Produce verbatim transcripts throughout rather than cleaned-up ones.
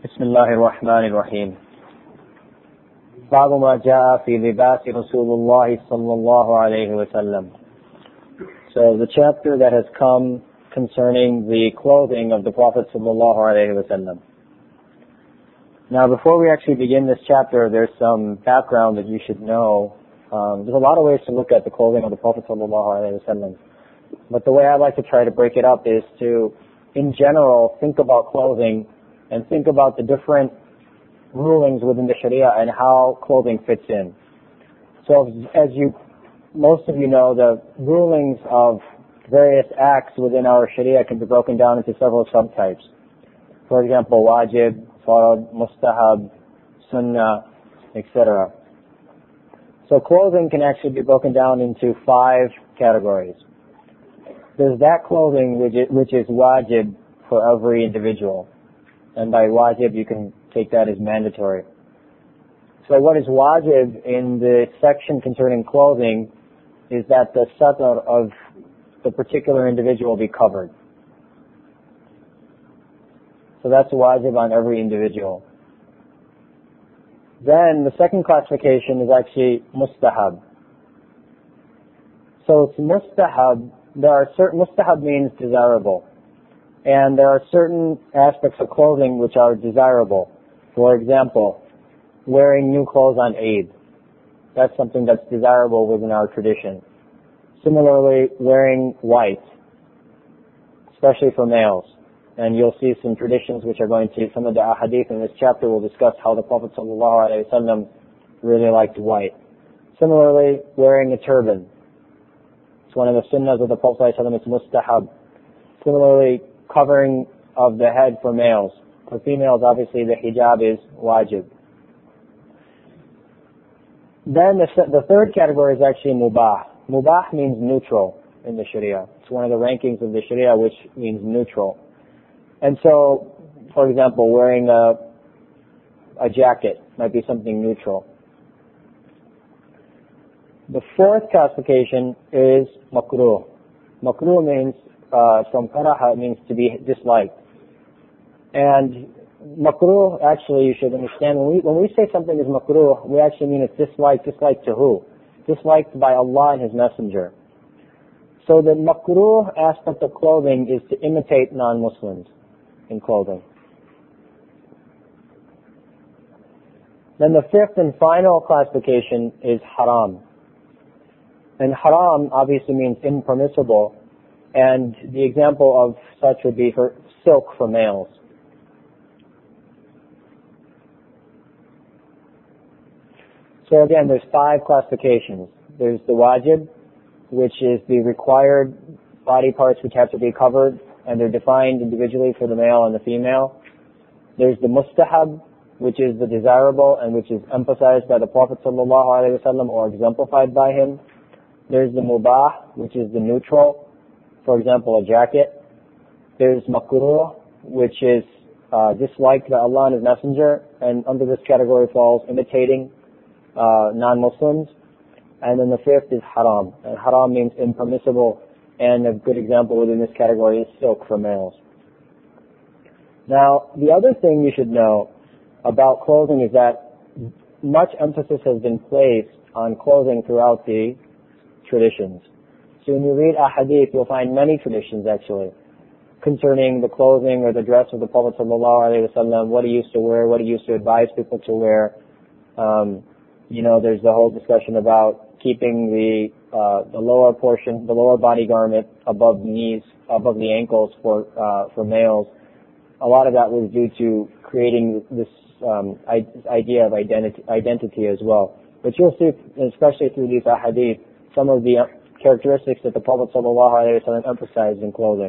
بسم الله الرحمن الرحيم. باب ما جاء في لباس رسول الله صلى الله عليه وسلم. So the chapter that has come concerning the clothing of the Prophet sallallahu alaihi wasallam. Now, before we actually begin this chapter, there's some background that you should know. Um, there's a lot of ways to look at the clothing of the Prophet sallallahu alaihi wasallam, but the way I like to try to break it up is to, in general, think about clothing and think about the different rulings within the Sharia and how clothing fits in. So, as you, most of you know, the rulings of various acts within our Sharia can be broken down into several subtypes. For example, wajib, farad, mustahab, sunnah, et cetera. So clothing can actually be broken down into five categories. There's that clothing which is, which is wajib for every individual. And by wajib, you can take that as mandatory. So what is wajib in the section concerning clothing is that the satar of the particular individual be covered. So that's wajib on every individual. Then the second classification is actually mustahab. So it's mustahab. There are certain, mustahab means desirable. And there are certain aspects of clothing which are desirable. For example, wearing new clothes on Eid. That's something that's desirable within our tradition. Similarly, wearing white, especially for males. And you'll see some traditions which are going to, some of the ahadith in this chapter will discuss how the Prophet ﷺ really liked white. Similarly, wearing a turban. It's one of the sunnahs of the Prophet ﷺ, it's mustahab. Similarly, covering of the head for males. For females, obviously, the hijab is wajib. Then the, the third category is actually mubah. Mubah means neutral in the Sharia. It's one of the rankings of the Sharia which means neutral. And so, for example, wearing a, a jacket might be something neutral. The fourth classification is makruh. Makruh means Uh, from karaha, it means to be disliked. And makruh, actually, you should understand, when we, when we say something is makruh, we actually mean it's disliked. Disliked to who? Disliked by Allah and His Messenger. So the makruh aspect of clothing is to imitate non-Muslims in clothing. Then the fifth and final classification is haram. And haram obviously means impermissible. And the example of such would be for silk for males. So again, there's five classifications. There's the wajib, which is the required body parts which have to be covered, and they're defined individually for the male and the female. There's the mustahab, which is the desirable and which is emphasized by the Prophet ﷺ or exemplified by him. There's the mubah, which is the neutral. For example, a jacket. There's makruh, which is uh, disliked by Allah and His Messenger, and under this category falls imitating uh, non-Muslims. And then the fifth is haram. And haram means impermissible, and a good example within this category is silk for males. Now, the other thing you should know about clothing is that much emphasis has been placed on clothing throughout the traditions. So when you read ahadith, you'll find many traditions actually concerning the clothing or the dress of the Prophet sallallahu alaihi wasallam, what he used to wear, what he used to advise people to wear. Um, you know, there's the whole discussion about keeping the uh, the lower portion, the lower body garment above the knees, above the ankles for uh, for males. A lot of that was due to creating this um, idea of identity, identity as well. But you'll see, especially through these ahadith, some of the characteristics that the Prophet ﷺ emphasized in clothing.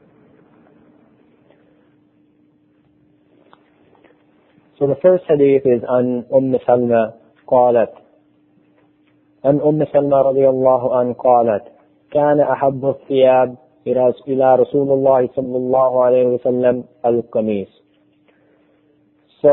So the first hadith is on Umm Salma قالت عن أم سلمى رضي الله عنها قالت كان أحب الثياب إلى رسول الله صلى الله عليه وسلم القميص. So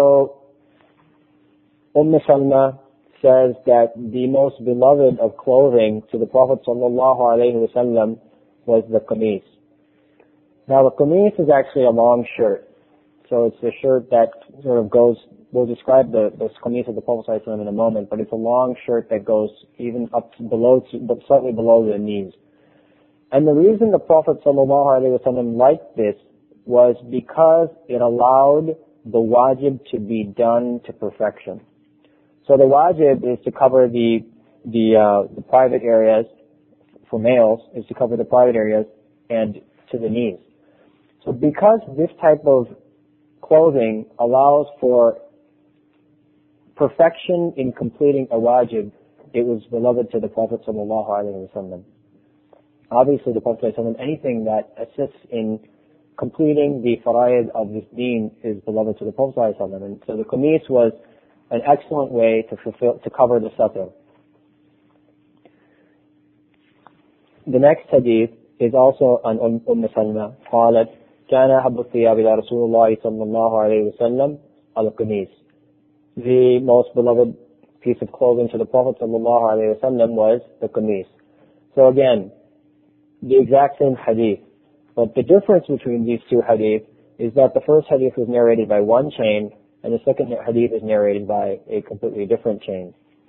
Umm Salma says that the most beloved of clothing to the Prophet sallallahu alaihi wasallam was the qamis. Now the qamis is actually a long shirt. So it's the shirt that sort of goes, we'll describe the, the qamis of the Prophet ﷺ in a moment, but it's a long shirt that goes even up to below, to, but slightly below the knees. And the reason the Prophet ﷺ liked this was because it allowed the wajib to be done to perfection. So the wajib is to cover the, the, uh, the private areas, for males, is to cover the private areas and to the knees. So because this type of clothing allows for perfection in completing a wajib, it was beloved to the Prophet sallallahu alaihi wasallam. Obviously, the Prophet sallallahu alaihi wasallam, anything that assists in completing the fara'id of this deen is beloved to the Prophet sallallahu alaihi wasallam. And so the qamis was an excellent way to fulfill, to cover the satr. The next hadith is also on Umm Salma. قالت كان أحب الثياب إلى رسول الله صلى الله عليه وسلم القميص. The most beloved piece of clothing to the Prophet صلى الله عليه وسلم was the qamis. So again, the exact same hadith, but the difference between these two hadith is that the first hadith was narrated by one chain, and the second hadith is narrated by a completely different chain.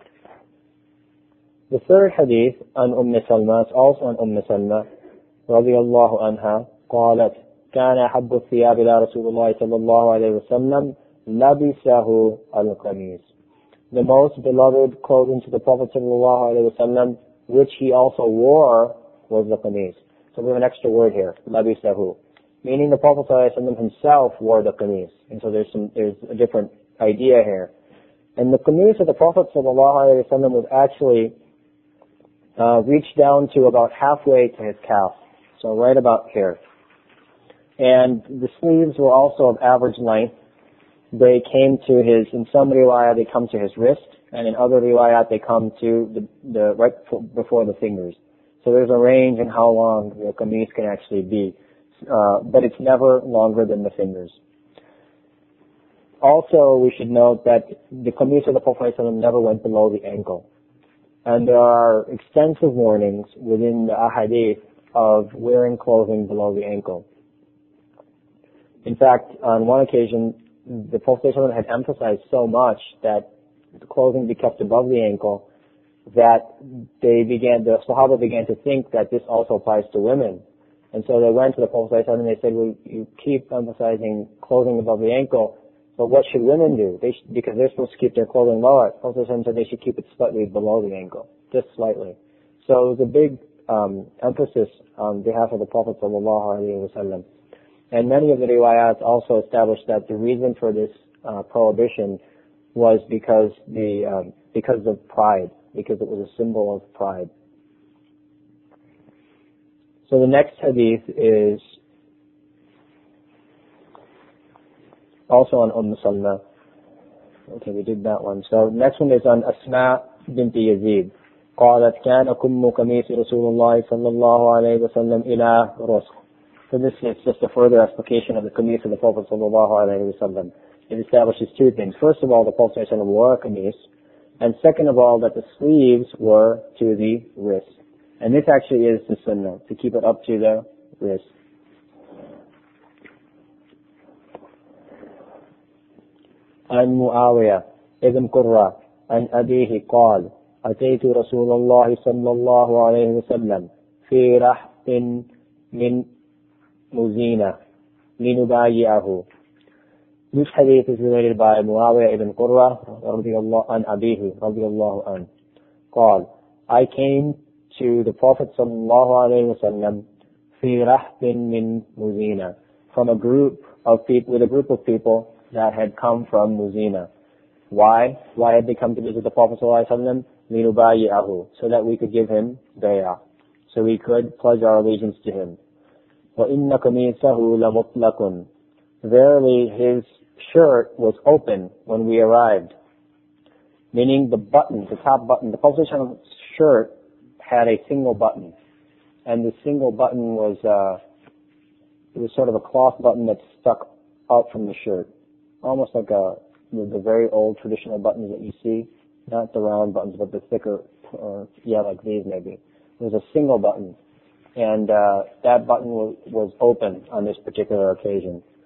The third hadith on Umm Salma is also on Umm Salma رضي الله عنها قالت كان أحب الثياب إلى رسول الله صلى الله عليه وسلم لبسه القميص. The most beloved clothing to the Prophet صلى الله عليه وسلم, which he also wore, was the qamis. So we have an extra word here, labisahu, meaning the Prophet صلى الله عليه وسلم himself wore the qamis. And so there's some, there's a different idea here. And the qamis of the Prophet صلى الله عليه وسلم was actually uh, reached down to about halfway to his calf. So right about here. And the sleeves were also of average length. They came to his, in some riwayat they come to his wrist, and in other riwayat they come to the, the right before the fingers. So there's a range in how long the qamis can actually be, uh, but it's never longer than the fingers. Also, we should note that the qamis of the Prophet ﷺ never went below the ankle. And there are extensive warnings within the ahadith of wearing clothing below the ankle. In fact, on one occasion, the Prophet ﷺ had emphasized so much that the clothing be kept above the ankle that they began, the Sahaba began to think that this also applies to women. And so they went to the Prophet ﷺ and they said, well, you keep emphasizing clothing above the ankle, but what should women do? They should, because they're supposed to keep their clothing lower. The Prophet ﷺ said they should keep it slightly below the ankle, just slightly. So it was a big um, emphasis on behalf of the Prophet ﷺ. And many of the riwayats also established that the reason for this uh, prohibition was because the um, because of pride, because it was a symbol of pride. So the next hadith is also on Umm Salma. Okay, we did that one. So next one is on Asma bint Yazid. قالت كان كم قميص رسول الله صلى الله عليه وسلم إلى رسخ. So this is just a further explication of the qamis of the Prophet sallallahu alaihi wasallam. It establishes two things. First of all, the Prophet sallallahu alaihi wasallam wore a qamis, and second of all, that the sleeves were to the wrist. And this actually is the sunnah, to keep it up to the wrist. عن معاوية ابن قرة عن أبيه قال أتيت رسول الله صلى الله عليه وسلم في رحب من مزينة لنبايعه. This hadith is related by Muawiyah ibn Qurra radiyallahu an abihi radiyallahu an. قال, I came to the Prophet sallallahu alayhi wa sallam fi rahbin min Muzina, from a group of people, with a group of people that had come from Muzina. Why? Why had they come to visit the Prophet sallallahu alayhi wa sallam? لنبايعه, so that we could give him bay'ah, so we could pledge our allegiance to him. وَإِنَّ قَمِيصَهُ لَمُطْلَقٌ. Verily, his shirt was open when we arrived. Meaning the button, the top button, the Prophet's shirt had a single button. And the single button was, uh, it was sort of a cloth button that stuck out from the shirt. Almost like a, the very old traditional buttons that you see. Not the round buttons, but the thicker, uh, yeah, like these maybe. It was a single button. And uh, that button was, was open on this particular occasion.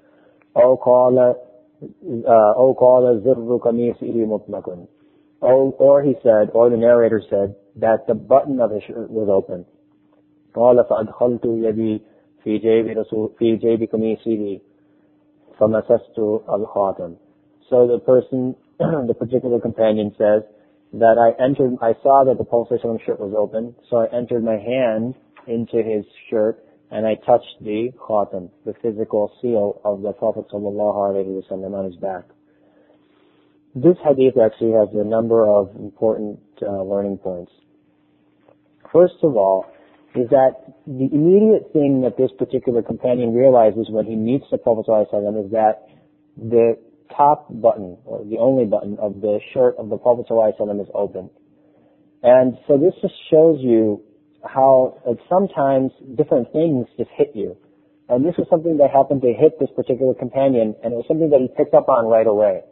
أو قال أو قال زر قميصه مطلق. Or, or he said, or the narrator said, that the button of his shirt was open. قال فأدخلت يدي في جيب رسول في جيب قميصه فمسست الخاتم. So the person, the particular companion says that I entered, I saw that the Prophet's shirt was open, so I entered my hand into his shirt and I touched the khatam, the physical seal of the Prophet sallallahu alaihi wasallam on his back. This hadith actually has a number of important uh, learning points. First of all, is that the immediate thing that this particular companion realizes when he meets the Prophet ﷺ is that the top button, or the only button of the shirt of the Prophet ﷺ is open. And so this just shows you how like, sometimes different things just hit you. And this was something that happened to hit this particular companion, and it was something that he picked up on right away.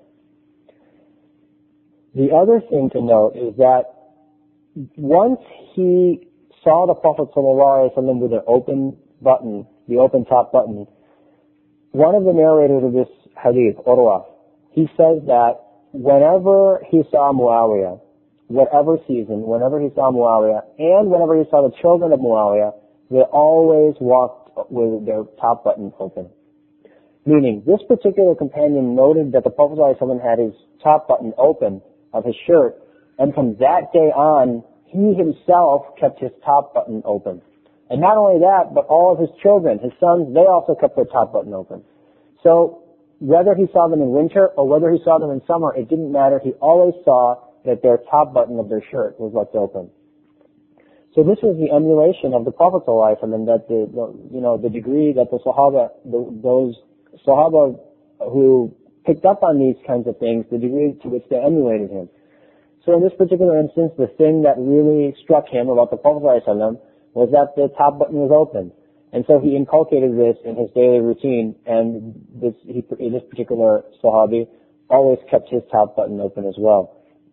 The other thing to note is that once he saw the Prophet ﷺ with an open button, the open top button, one of the narrators of this hadith, Urwa, he says that whenever he saw Muawiyah, whatever season, whenever he saw Muawiyah, and whenever he saw the children of Muawiyah, they always walked with their top button open. Meaning, this particular companion noted that the Prophet ﷺ had his top button open of his shirt, and from that day on, he himself kept his top button open. And not only that, but all of his children, his sons, they also kept their top button open. So, whether he saw them in winter or whether he saw them in summer, it didn't matter. He always saw that their top button of their shirt was left open. So this was the emulation of the Prophet ﷺ, and that the, the, you know, the degree that the Sahaba, the, those Sahaba who picked up on these kinds of things, the degree to which they emulated him. So in this particular instance, the thing that really struck him about the Prophet ﷺ was that the top button was open. And so he inculcated this in his daily routine, and this, he, this particular Sahabi always kept his top button open as well.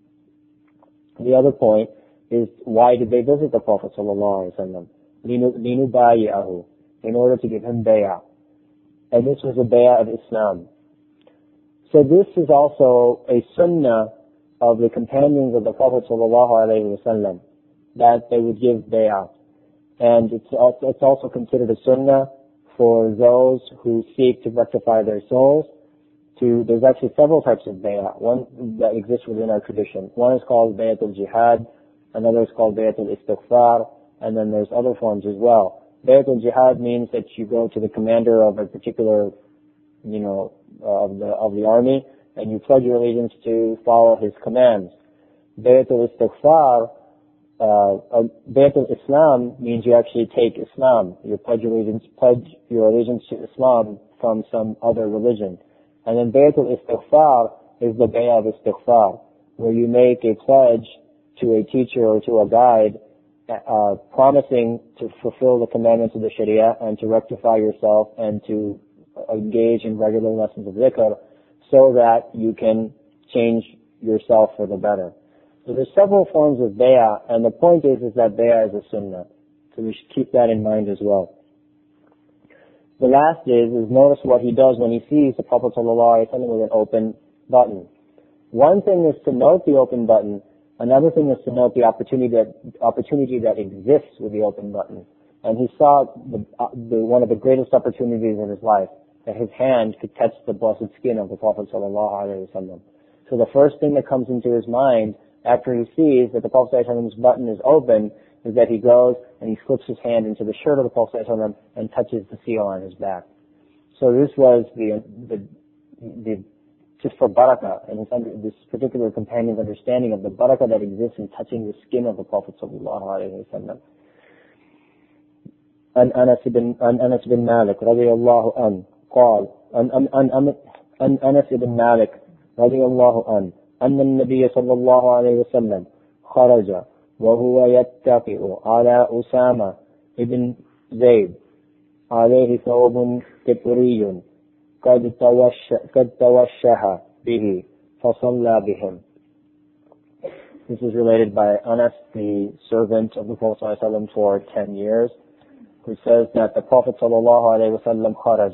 The other point is, why did they visit the Prophet ﷺ? لِنُبَايِعَهُ, in order to give him bay'ah. And this was a bay'ah of Islam. So this is also a sunnah of the companions of the Prophet ﷺ, that they would give bay'ah. And it's also, it's also considered a sunnah for those who seek to rectify their souls. To, there's actually several types of bay'ah, one that exists within our tradition. One is called bay'atul jihad, another is called bay'atul istighfar, and then there's other forms as well. Bay'atul jihad means that you go to the commander of a particular, you know, uh, of the of the army, and you pledge your allegiance to follow his commands. Bay'atul istighfar, uh, uh, Bay'atul Islam means you actually take Islam. You pledge your allegiance, pledge your allegiance to Islam from some other religion. And then Bay'atul Istighfar is the Bay'ah of Istighfar, where you make a pledge to a teacher or to a guide, uh, promising to fulfill the commandments of the Sharia and to rectify yourself and to engage in regular lessons of dhikr so that you can change yourself for the better. So there's several forms of Bay'ah, and the point is, is that Bay'ah is a sunnah. So we should keep that in mind as well. The last is, is notice what he does when he sees the Prophet ﷺ with an open button. One thing is to note the open button. Another thing is to note the opportunity that, opportunity that exists with the open button. And he saw the, uh, the, one of the greatest opportunities in his life, that his hand could touch the blessed skin of the Prophet ﷺ. So the first thing that comes into his mind after he sees that the Prophet ﷺ's button is open is that he goes and he slips his hand into the shirt of the Prophet ﷺ and touches the seal on his back. So this was the, the, the just for barakah, and under, this particular companion's understanding of the barakah that exists in touching the skin of the Prophet ﷺ. عن أنس بن عن أنس بن مالك رضي الله عنه قال عن عن عن عن أنس بن مالك رضي الله عنه أن النبي صلى الله عليه وسلم خرج وهو يتكئ على أسامة ابن زيد عليه ثوب قطري قد توشح قد توشح به فصلى بهم. This is related by Anas, the servant of the Prophet ﷺ for ten years, who says that the Prophet ﷺ kharaja,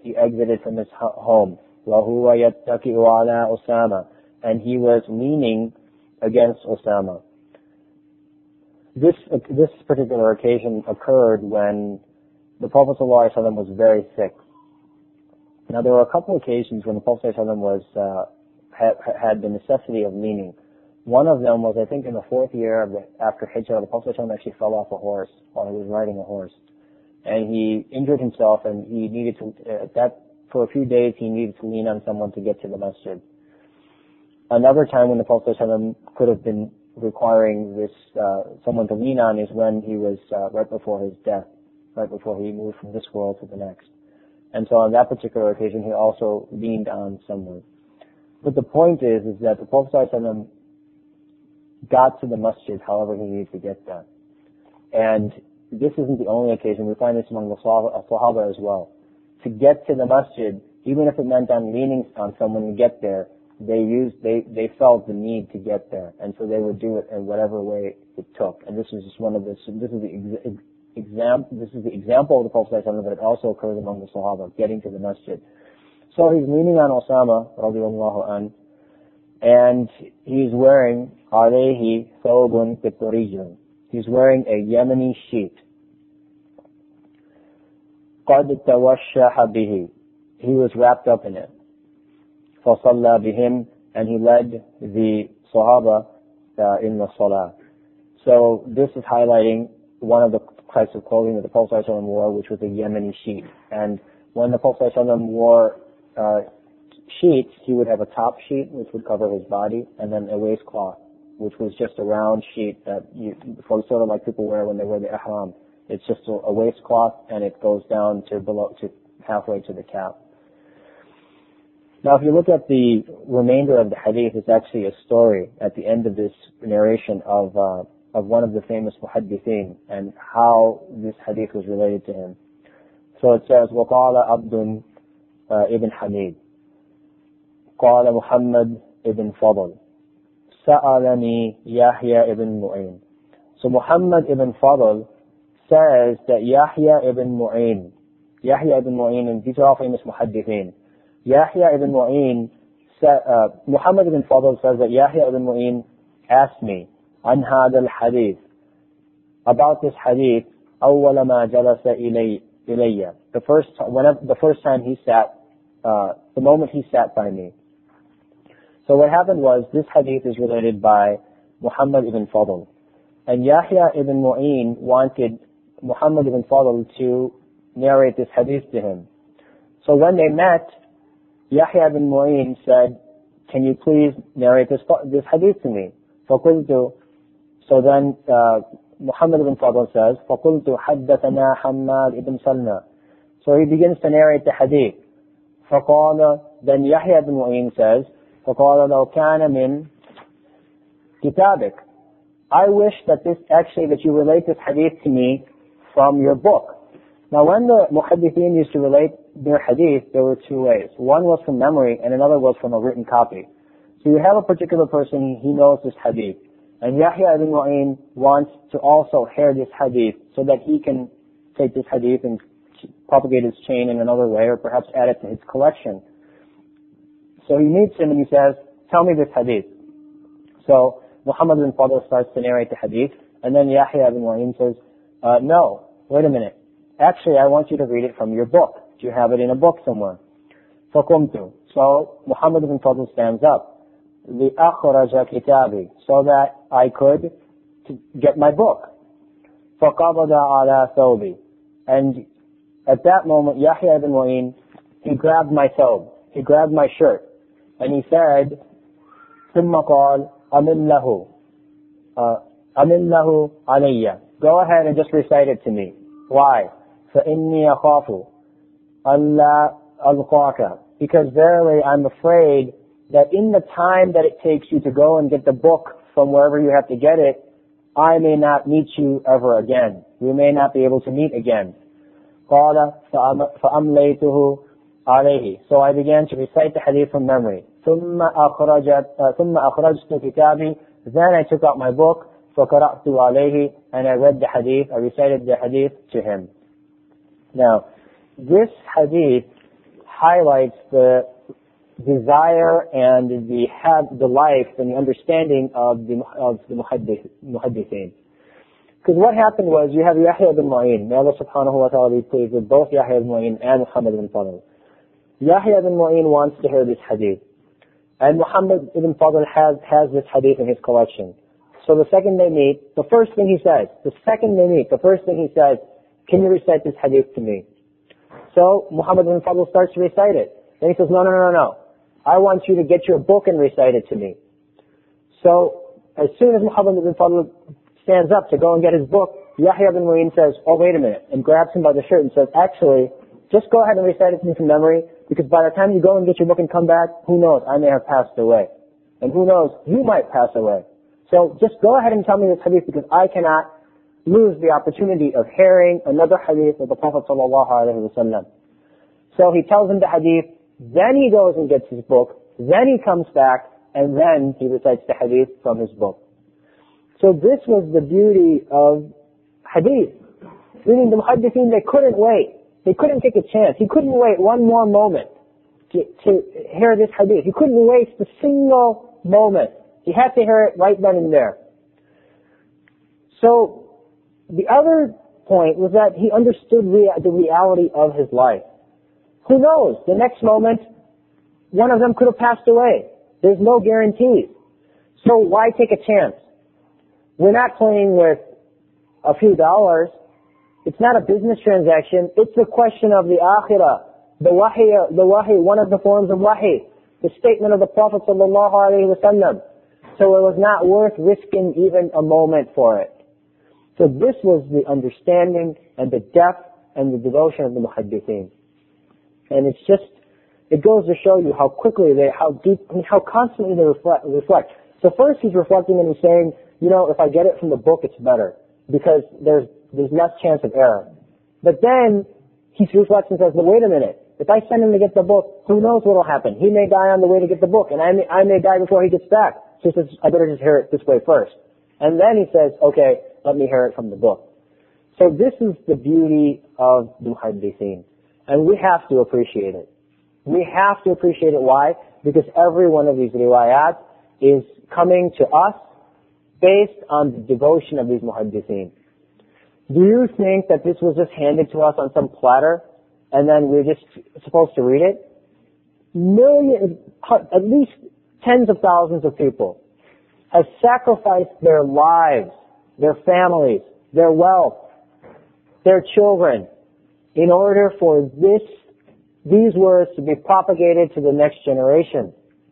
he exited from his home. وَهُوَ يَتَّكِئُ عَلَى أُسَامَةَ, and he was leaning against Osama. This, this particular occasion occurred when the Prophet ﷺ was very sick. Now there were a couple of occasions when the Prophet ﷺ was, uh, had, had the necessity of leaning. One of them was, I think, in the fourth year of the, after Hijrah, the Prophet ﷺ actually fell off a horse while he was riding a horse. And he injured himself, and he needed to, uh, that, for a few days he needed to lean on someone to get to the masjid. Another time when the Prophet ﷺ could have been requiring this, uh, someone to lean on is when he was, uh, right before his death, right before he moved from this world to the next. And so on that particular occasion, he also leaned on someone. But the point is, is that the Prophet ﷺ got to the masjid however he needed to get there. And this isn't the only occasion. We find this among the Sahaba as well. To get to the masjid, even if it meant on leaning on someone to get there, they used, they, they felt the need to get there. And so they would do it in whatever way it took. And this is just one of the, this is the ex, exam, this is the example of the Prophet ﷺ, but it also occurs among the Sahaba, getting to the masjid. So he's leaning on Osama, radiallahu anhu, and he's wearing alayhi thawbun qitrijun. He's wearing a Yemeni sheet. قَدْ تَوَشَّحَ بِهِ. He was wrapped up in it. فَصَلَّى بِهِمْ, and he led the Sahaba uh, in the Salah. So this is highlighting one of the types of clothing that the Prophet ﷺ wore, which was a Yemeni sheet. And when the Prophet ﷺ wore uh, sheets, he would have a top sheet, which would cover his body, and then a waistcloth, which was just a round sheet that you, sort of like people wear when they wear the ihram. It's just a, a waistcloth, and it goes down to below, to halfway to the calf. Now, if you look at the remainder of the hadith, it's actually a story at the end of this narration of uh, of one of the famous muhaddithin and how this hadith was related to him. So it says, وَقَالَ عَبْدٌ ibn Hamid, قَالَ Muhammad ibn Fadl, سَأَلَنِي Yahya ibn Mu'in. So Muhammad ibn Fadl says that Yahya ibn Mu'in, Yahya ibn Mu'in, and these are all famous muhaddithin. Yahya ibn Mu'in, uh, Muhammad ibn Fadl says that Yahya ibn Mu'in asked me, عن هذا الحديث, about this hadith, أول ما جلس إلي, إلي, the first, whenever, the first time he sat, uh, the moment he sat by me. So what happened was, this hadith is related by Muhammad ibn Fadl. And Yahya ibn Mu'in wanted Muhammad ibn Fadl to narrate this hadith to him. So when they met, Yahya ibn Mu'in said, can you please narrate this, this hadith to me? فَقُلْتُ, so then uh, Muhammad ibn Fadl says, فَقُلْتُ حَدَّثَنَا حَمَّادْ ibn Salma. So he begins to narrate the hadith. فَقَالَ, then Yahya ibn Mu'in says, فَقَالَ لَوْ كَانَ مِنْ كِتَابِكَ. I wish that this, actually, that you relate this hadith to me from your book. Now when the muhaddithin used to relate their hadith, there were two ways. One was from memory, and another was from a written copy. So you have a particular person, he knows this hadith. And Yahya ibn Mu'in wants to also hear this hadith so that he can take this hadith and propagate his chain in another way, or perhaps add it to his collection. So he meets him and he says, tell me this hadith. So Muhammad ibn Fadl starts to narrate the hadith, and then Yahya ibn Mu'in says, uh, no, wait a minute. Actually, I want you to read it from your book. Do you have it in a book somewhere? فَقُمْتُ. So Muhammad ibn Fadl stands up. لِأَخْرَجَ كِتَابِي, so that I could to get my book. فَقَبَضَ عَلَى ثَوْبِي. And at that moment, Yahya ibn Mu'in, he grabbed my thawb, he grabbed my shirt, and he said, ثُمَّ قَالَ أَمِنْ لَهُ أَمِنْ لَهُ عَلَيَّ. Go ahead and just recite it to me. Why? فَإِنِّي أَخَافُ أَلَّا أَلْقَاكَ. Because verily I'm afraid that in the time that it takes you to go and get the book from wherever you have to get it, I may not meet you ever again. We may not be able to meet again. قَالَ فَأَمْلَيْتُهُ عَلَيْهِ. So I began to recite the hadith from memory. ثُمَّ أَخْرَجْتُ كِتَابِي. Then I took out my book, فَقَرَأْتُ عَلَيْهِ, and I read the hadith, I recited the hadith to him. Now, this hadith highlights the desire and the have the life and the understanding of the of the muhaddithin. Because what happened was you have Yahya ibn Ma'in. May Allah subhanahu wa ta'ala be pleased with both Yahya ibn Ma'in and Muhammad ibn Fadl. Yahya ibn Ma'in wants to hear this hadith. And Muhammad ibn Fadl has, has this hadith in his collection. So the second they meet, the first thing he says, the second they meet, the first thing he says, can you recite this hadith to me? So Muhammad ibn Fadl starts to recite it. Then he says, no, no, no, no. I want you to get your book and recite it to me. So as soon as Muhammad ibn Fadl stands up to go and get his book, Yahya ibn Ma'in says, oh, wait a minute, and grabs him by the shirt and says, actually, just go ahead and recite it to me from memory, because by the time you go and get your book and come back, who knows, I may have passed away. And who knows, you might pass away. So just go ahead and tell me this hadith, because I cannot lose the opportunity of hearing another hadith of the Prophet sallallahu alaihi wasallam. So he tells him the hadith, then he goes and gets his book, then he comes back, and then he recites the hadith from his book. So this was the beauty of hadith. Meaning the muhaddithin, they couldn't wait. They couldn't take a chance. He couldn't wait one more moment to, to hear this hadith. He couldn't waste a single moment. He had to hear it right then and there. So the other point was that he understood rea- the reality of his life. Who knows? The next moment, one of them could have passed away. There's no guarantees. So why take a chance? We're not playing with a few dollars. It's not a business transaction. It's a question of the akhirah. The wahi, the wahi, one of the forms of wahi. The statement of the Prophet sallallahu alaihi wasallam. So it was not worth risking even a moment for it. So this was the understanding and the depth and the devotion of the muhaddithin. And it's just, it goes to show you how quickly they, how deep, I mean, how constantly they reflect, reflect. So first he's reflecting and he's saying, you know, if I get it from the book, it's better. Because there's, there's less chance of error. But then he reflects and says, well, wait a minute. If I send him to get the book, who knows what will happen? He may die on the way to get the book, and I may, I may die before he gets back. So he says, I better just hear it this way first. And then he says, okay, let me hear it from the book. So this is the beauty of the muhaddithin. And we have to appreciate it. We have to appreciate it. Why? Because every one of these riwayat is coming to us based on the devotion of these muhaddithin. Do you think that this was just handed to us on some platter and then we're just supposed to read it? Millions, at least tens of thousands of people have sacrificed their lives, their families, their wealth, their children in order for this, these words to be propagated to the next generation.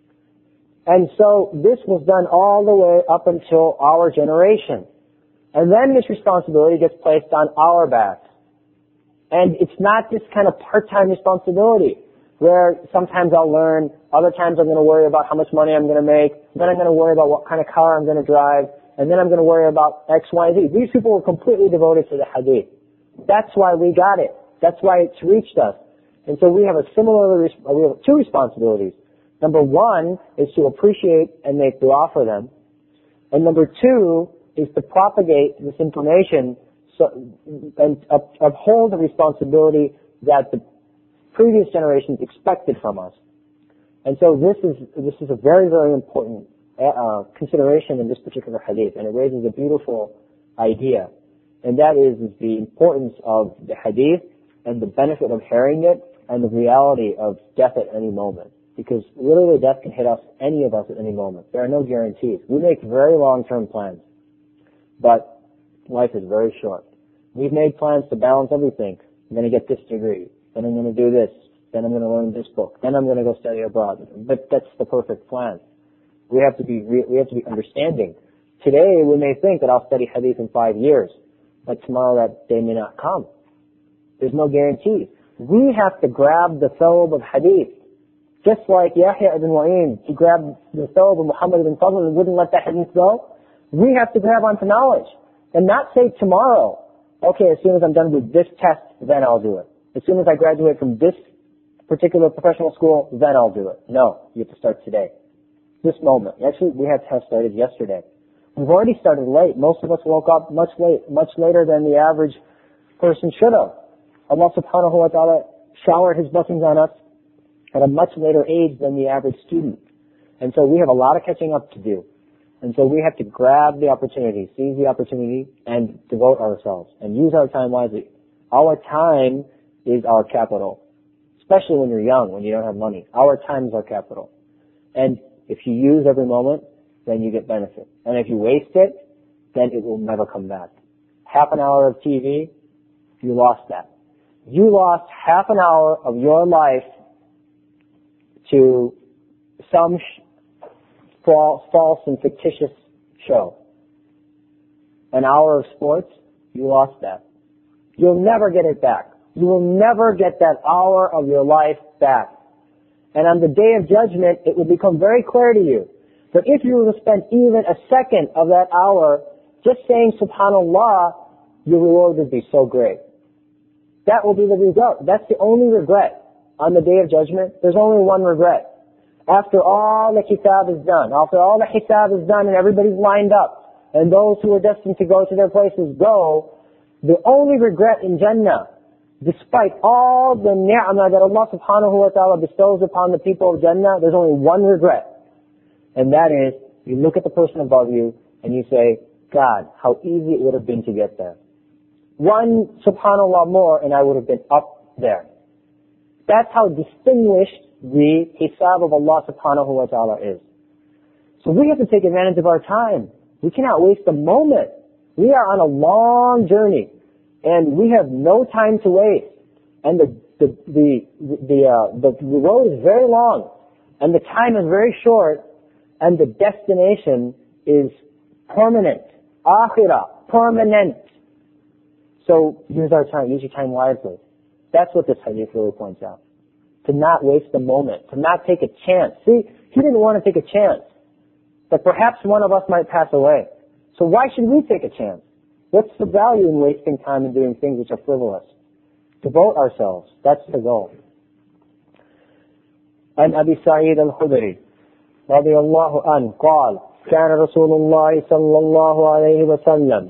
And so this was done all the way up until our generation. And then this responsibility gets placed on our backs. And it's not this kind of part-time responsibility where sometimes I'll learn, other times I'm going to worry about how much money I'm going to make, then I'm going to worry about what kind of car I'm going to drive, and then I'm going to worry about X, Y, Z. These people were completely devoted to the hadith. That's why we got it. That's why it's reached us. And so we have a similar, we have two responsibilities. Number one is to appreciate and make dua for them. And number two is to propagate this information so, and uphold the responsibility that the previous generations expected from us. And so this is, this is a very, very important uh, consideration in this particular hadith, and it raises a beautiful idea. And that is, is the importance of the hadith and the benefit of hearing it and the reality of death at any moment. Because literally death can hit us, any of us at any moment. There are no guarantees. We make very long-term plans. But life is very short. We've made plans to balance everything. I'm going to get this degree. Then I'm going to do this. Then I'm going to learn this book. Then I'm going to go study abroad. But that's the perfect plan. We have to be, we have to be understanding. Today we may think that I'll study hadith in five years. But tomorrow that day may not come. There's no guarantee. We have to grab the thawb of hadith. Just like Yahya ibn Ma'in, he grabbed the thawb of Muhammad ibn Fadl and wouldn't let that hadith go. We have to grab onto knowledge and not say tomorrow, okay, as soon as I'm done with this test, then I'll do it. As soon as I graduate from this particular professional school, then I'll do it. No, you have to start today. This moment. Actually, we had tests started yesterday. We've already started late. Most of us woke up much late, much later than the average person should have. Allah subhanahu wa ta'ala showered His blessings on us at a much later age than the average student. And so we have a lot of catching up to do. And so we have to grab the opportunity, seize the opportunity, and devote ourselves and use our time wisely. Our time is our capital, especially when you're young, when you don't have money. Our time is our capital. And if you use every moment, then you get benefit. And if you waste it, then it will never come back. Half an hour of T V, you lost that. You lost half an hour of your life to some sh- false and fictitious show. An hour of sports, you lost that. You'll never get it back. You will never get that hour of your life back. And on the day of judgment, it will become very clear to you that if you were to spend even a second of that hour just saying subhanallah, your reward would be so great. That will be the result. That's the only regret. On the day of judgment, there's only one regret. After all the kitab is done, after all the hisab is done and everybody's lined up, and those who are destined to go to their places go, the only regret in Jannah, despite all the ni'mah that Allah subhanahu wa ta'ala bestows upon the people of Jannah, there's only one regret. And that is, you look at the person above you and you say, God, how easy it would have been to get there. One subhanallah more and I would have been up there. That's how distinguished the hisab of Allah subhanahu wa ta'ala is. So we have to take advantage of our time. We cannot waste a moment. We are on a long journey and we have no time to waste. And the the the the, uh, the, the road is very long and the time is very short and the destination is permanent. Akhirah, permanent. So use our time, use your time wisely. That's what this hadith really points out. To not waste a moment, to not take a chance. See, he didn't want to take a chance. But perhaps one of us might pass away. So why should we take a chance? What's the value in wasting time and doing things which are frivolous? Devote ourselves. That's the goal. عن أبي سعيد الخدري رضي الله عنه قال كان رسول الله صلى الله عليه وسلم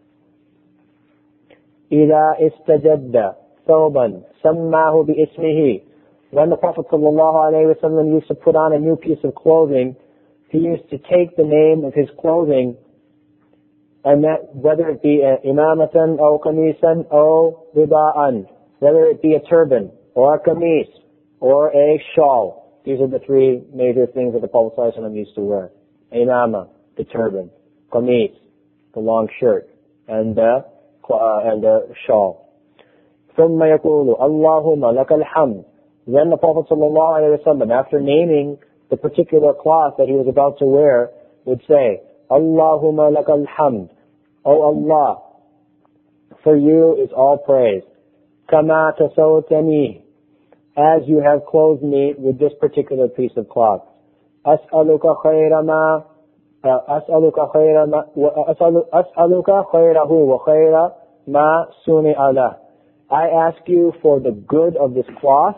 إذا استجد ثوبا سماه باسمه. When the Prophet sallallahu alayhi wa sallam used to put on a new piece of clothing, he used to take the name of his clothing, and that whether it be imamatan or qamisan or rida'an, whether it be a turban or a qamis or a shawl. These are the three major things that the Prophet sallallahu alayhi wa sallam used to wear. Imama, the turban, qamis, the long shirt, and the, uh, and the shawl. ثم يقول اللهم لك الحمد. Then the Prophet ﷺ, after naming the particular cloth that he was about to wear, would say, Allahumma lakal hamd. O Allah, for you is all praise. Kama tasawtani, as you have clothed me with this particular piece of cloth. As'aluka khayra ma, as'aluka khayra ma, as'aluka khayrahu wa khayra ma suni ala. I ask you for the good of this cloth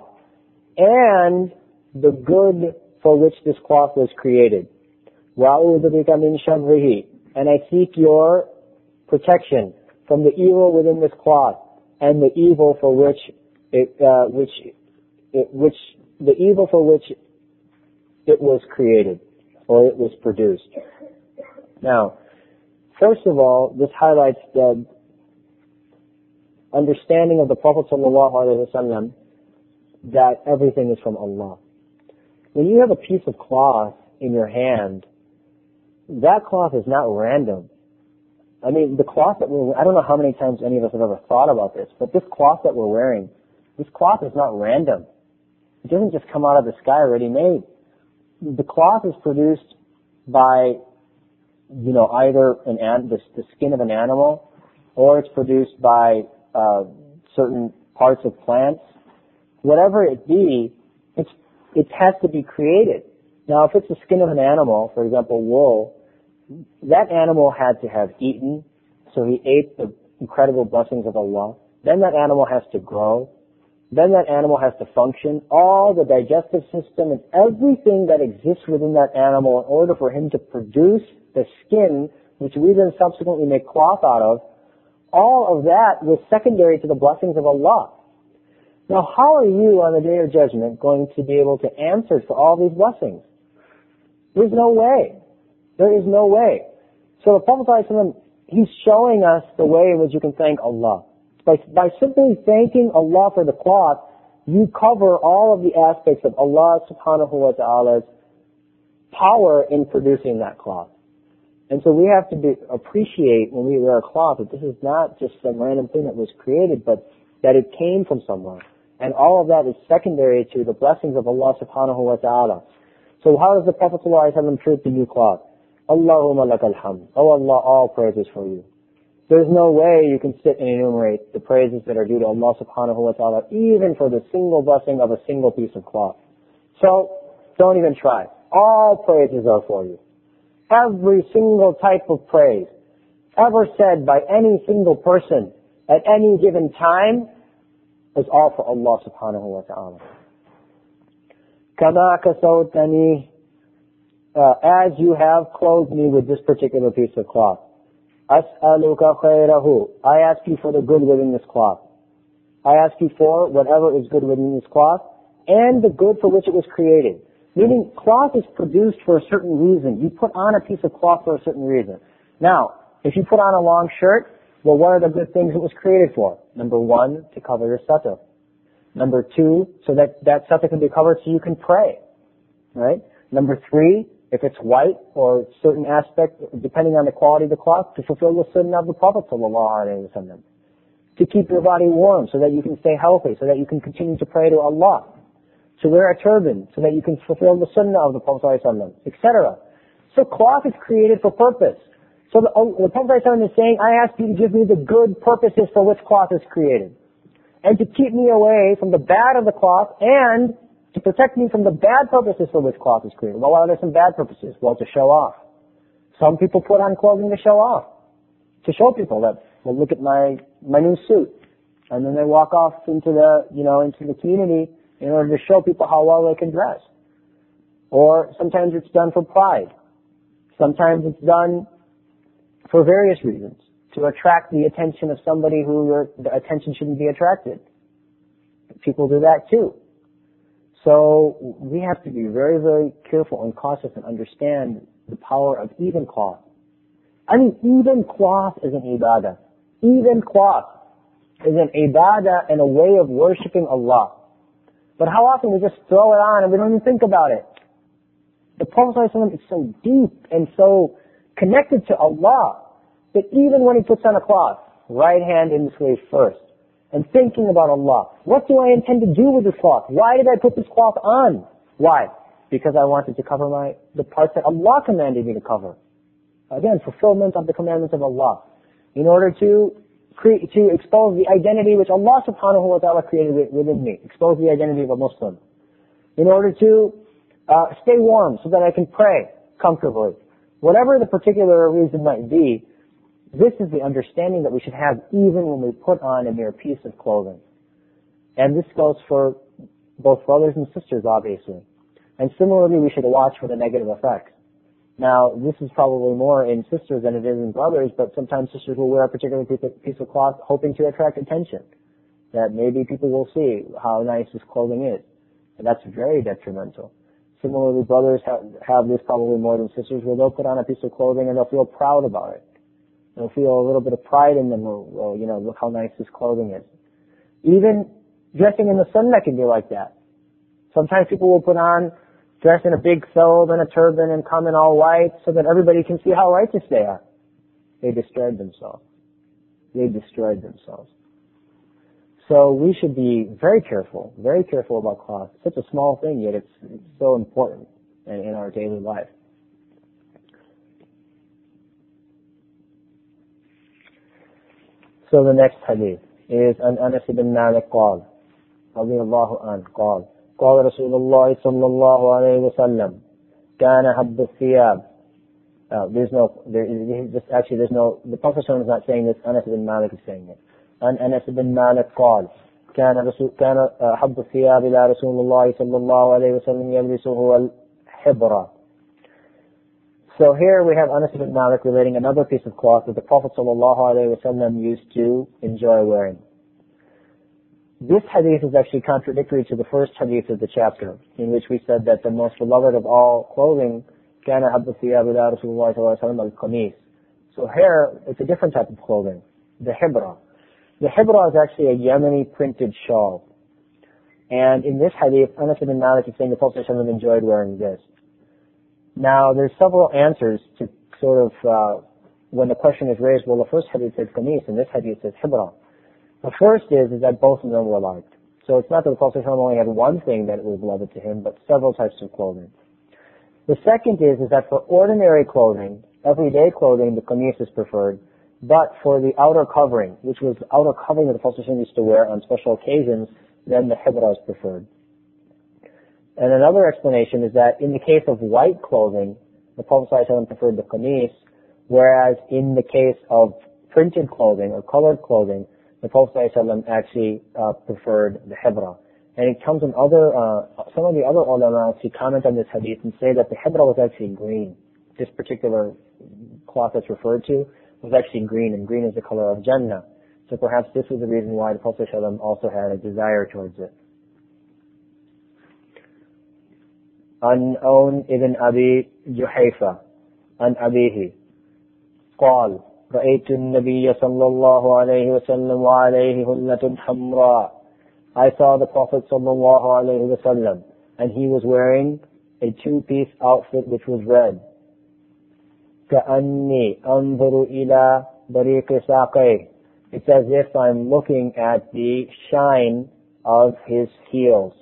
and the good for which this cloth was created. وَأَعُوذُ بِكَ مِنْ شَرِّهِ. And I seek your protection from the evil within this cloth and the evil for which it, uh, which, it, which, the evil for which it was created or it was produced. Now, first of all, this highlights the understanding of the Prophet sallallahu alaihi wasallam that everything is from Allah. When you have a piece of cloth in your hand, that cloth is not random. I mean, the cloth that we're, I don't know how many times any of us have ever thought about this, but this cloth that we're wearing, this cloth is not random. It doesn't just come out of the sky ready made. The cloth is produced by, you know, either an, the, the skin of an animal, or it's produced by uh, certain parts of plants. Whatever it be, it's, it has to be created. Now, if it's the skin of an animal, for example, wool, that animal had to have eaten, so he ate the incredible blessings of Allah. Then that animal has to grow. Then that animal has to function. All the digestive system and everything that exists within that animal in order for him to produce the skin, which we then subsequently make cloth out of, all of that was secondary to the blessings of Allah. Now, how are you on the day of judgment going to be able to answer for all these blessings? There's no way. There is no way. So the Prophet ﷺ, he's showing us the way in which you can thank Allah. By, by simply thanking Allah for the cloth, you cover all of the aspects of Allah subhanahu wa ta'ala's power in producing that cloth. And so we have to be, appreciate when we wear a cloth that this is not just some random thing that was created, but that it came from somewhere. And all of that is secondary to the blessings of Allah subhanahu wa ta'ala. So how does the Prophet ﷺ treat the new cloth? Allahumma lakal hamd. Oh Allah, all praises for you. There's no way you can sit and enumerate the praises that are due to Allah subhanahu wa ta'ala, even for the single blessing of a single piece of cloth. So, don't even try. All praises are for you. Every single type of praise ever said by any single person at any given time is all for Allah subhanahu wa ta'ala. Kama kasawtani, as you have clothed me with this particular piece of cloth. As'aluka khayrahu. I ask you for the good within this cloth. I ask you for whatever is good within this cloth and the good for which it was created. Meaning, cloth is produced for a certain reason. You put on a piece of cloth for a certain reason. Now, if you put on a long shirt, well, what are the good things it was created for? Number one, to cover your satar. Number two, so that that satar can be covered so you can pray. Right? Number three, if it's white or certain aspect, depending on the quality of the cloth, to fulfill the sunnah of the Prophet sallallahu alaihi wasallam. To keep your body warm so that you can stay healthy, so that you can continue to pray to Allah. To wear a turban so that you can fulfill the sunnah of the Prophet sallallahu alaihi wasallam, et cetera. So cloth is created for purpose. So the, the Prophet sallallahu alaihi wasallam is saying, I ask you to give me the good purposes for which cloth is created. And to keep me away from the bad of the cloth and to protect me from the bad purposes for which cloth is created. Well, what are there some bad purposes? Well, to show off. Some people put on clothing to show off. To show people that, well, look at my, my new suit. And then they walk off into the, you know, into the community in order to show people how well they can dress. Or sometimes it's done for pride. Sometimes it's done for various reasons. To attract the attention of somebody who your, the attention shouldn't be attracted. People do that too. So we have to be very, very careful and cautious and understand the power of even cloth. I mean, even cloth is an ibadah. Even cloth is an ibadah and a way of worshiping Allah. But how often we just throw it on and we don't even think about it. The Prophet ﷺ is so deep and so connected to Allah that even when he puts on a cloth, right hand in the sleeve first, and thinking about Allah. What do I intend to do with this cloth? Why did I put this cloth on? Why? Because I wanted to cover my the parts that Allah commanded me to cover. Again, fulfillment of the commandments of Allah. In order to create, to expose the identity which Allah subhanahu wa ta'ala created within me. Expose the identity of a Muslim. In order to uh, stay warm so that I can pray comfortably. Whatever the particular reason might be, this is the understanding that we should have even when we put on a mere piece of clothing. And this goes for both brothers and sisters, obviously. And similarly, we should watch for the negative effects. Now, this is probably more in sisters than it is in brothers, but sometimes sisters will wear a particular piece of cloth hoping to attract attention. That maybe people will see how nice this clothing is. And that's very detrimental. Similarly, brothers have, have this probably more than sisters, where they'll put on a piece of clothing and they'll feel proud about it. They'll feel a little bit of pride in them. Well, well, you know, look how nice this clothing is. Even dressing in the sunnah can be like that. Sometimes people will put on, dress in a big thobe and a turban and come in all white so that everybody can see how righteous they are. They destroyed themselves. They destroyed themselves. So we should be very careful, very careful about cloth. It's such a small thing, yet it's, it's so important in, in our daily life. So the next hadith is an Anas ibn Malik قال رضي الله عنه قال قال رسول الله صلى الله عليه وسلم كان حب الثياب. Uh, there's no, there is just actually there's no, the Prophet is not saying this, Anas ibn Malik is saying it. عن أنس بن مالك قال كان رسول كان حب الثياب إلى رسول الله صلى الله عليه وسلم يلبسه الحبرة. So here we have Anas ibn Malik relating another piece of cloth that the Prophet sallallahu alaihi wasallam used to enjoy wearing. This hadith is actually contradictory to the first hadith of the chapter, in which we said that the most beloved of all clothing, كان أحب الثياب إلى رسول الله صلى الله عليه وسلم القميص. So here, it's a different type of clothing, the hibra. The hibra is actually a Yemeni printed shawl. And in this hadith, Anas ibn Malik is saying the Prophet ﷺ enjoyed wearing this. Now, there's several answers to sort of, uh, when the question is raised, well, the first hadith says qamis, and this hadith says hibra. The first is, is that both of them were liked. So it's not that the Prophet ﷺ only had one thing that was beloved to him, but several types of clothing. The second is, is that for ordinary clothing, everyday clothing, the qamis is preferred, but for the outer covering, which was the outer covering that the Prophet ﷺ used to wear on special occasions, then the hibra is preferred. And another explanation is that in the case of white clothing, the Prophet ﷺ preferred the qamis, whereas in the case of printed clothing or colored clothing, the Prophet ﷺ actually uh, preferred the hibra. And it comes in other, uh, some of the other ulama actually comment on this hadith and say that the hibra was actually green. This particular cloth that's referred to was actually green, and green is the color of Jannah. So perhaps this was the reason why the Prophet ﷺ also had a desire towards it. An Awn ibn Abi Juhayfa, an Abihi, قال رأيت النبي صلى الله عليه وسلم وعليه هلة حمراء. I saw the Prophet صلى الله عليه وسلم, and he was wearing a two-piece outfit which was red. كأني أنظر إلى بريق ساقيه. It's as if I'm looking at the shine of his heels.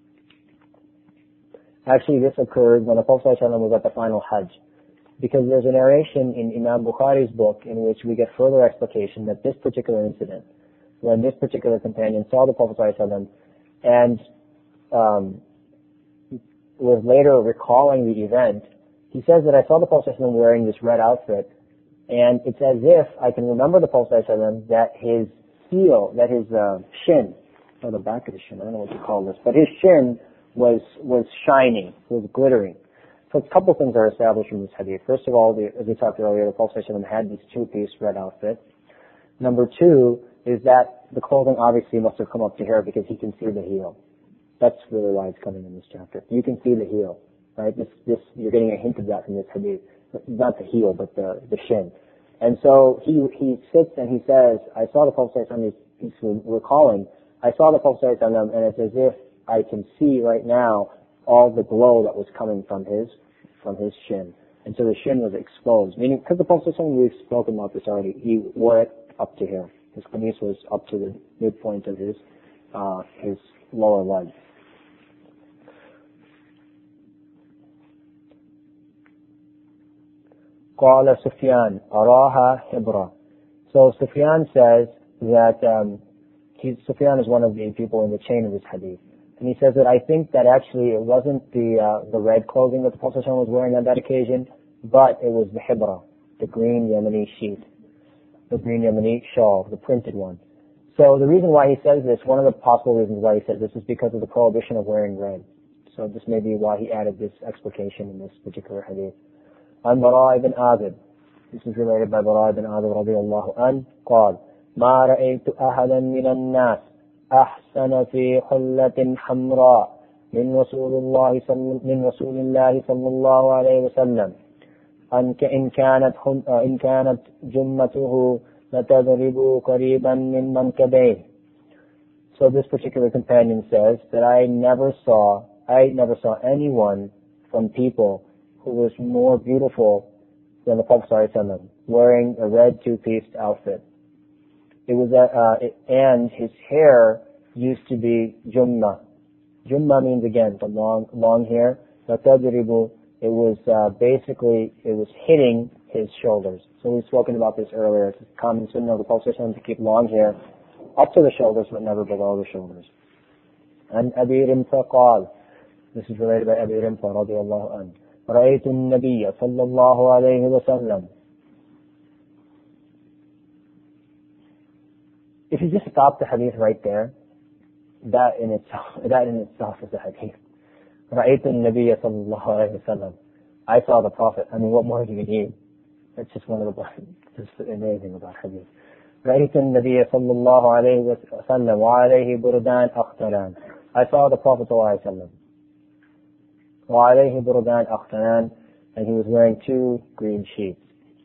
Actually, this occurred when the Prophet ﷺ was at the final Hajj, because there's a narration in Imam Bukhari's book in which we get further explication that this particular incident, when this particular companion saw the Prophet ﷺ and um, was later recalling the event, he says that I saw the Prophet ﷺ wearing this red outfit, and it's as if I can remember the Prophet ﷺ that his heel, that his uh, shin, or the back of the shin, I don't know what to call this, but his shin was was shining, was glittering. So a couple things are established from this hadith. First of all, the, as we talked earlier, the Prophet ﷺ had this two-piece red outfit. Number two is that the clothing obviously must have come up to here because he can see the heel. That's really why it's coming in this chapter. You can see the heel, right? This, this, you're getting a hint of that from this hadith. Not the heel, but the, the shin. And so he, he sits and he says, I saw the Prophet ﷺ, he's, he's recalling, I saw the Prophet ﷺ, and it's as if I can see right now all the glow that was coming from his, from his shin. And so the shin was exposed. Meaning, because the Prophet ﷺ, we've spoken about this already, he wore it up to here. His qamis was up to the midpoint of his, uh, his lower leg. قال سفيان أراها حبرة. So Sufyan says that um, he, Sufyan is one of the people in the chain of this hadith, and he says that I think that actually it wasn't the uh, the red clothing that the Prophet was wearing on that occasion, but it was the hibra, the green Yemeni sheet, the green Yemeni shawl, the printed one. So the reason why he says this, one of the possible reasons why he says this, is because of the prohibition of wearing red. So this may be why he added this explication in this particular hadith. عن براء بن عازب. This is related by براء بن عازب رضي الله عنه قال ما رأيت أحدا من الناس أحسن في حلة حمراء من رسول الله صلى من رسول الله صلى الله عليه وسلم إن كانت إن كانت جمته لتضرب قريبا من منكبيه. So this particular companion says that I never saw I never saw anyone from people who was more beautiful than the Prophet ﷺ, wearing a red two-pieced outfit. It was a, uh, it, and his hair used to be jumma. Jumma means again the long, long hair. Latadribu, it was uh, basically it was hitting his shoulders. So we've spoken about this earlier. It's a common sunnah of the Prophet ﷺ to keep long hair up to the shoulders, but never below the shoulders. And Abi Rimfa qal. This is related by Abi Rimfa radiallahu anhu. رأيت النبي صلى الله عليه وسلم. If you just stop the hadith right there, that in itself, that in itself is a hadith. رأيت النبي صلى الله عليه وسلم. I saw the Prophet. I mean, what more do you need? That's just one of the, just amazing about hadith. رأيت النبي صلى الله عليه وسلم وعليه بردان أختنان. I saw the Prophet صلى الله عليه وسلم وعليه بردان أختنان, and he was wearing two green sheets.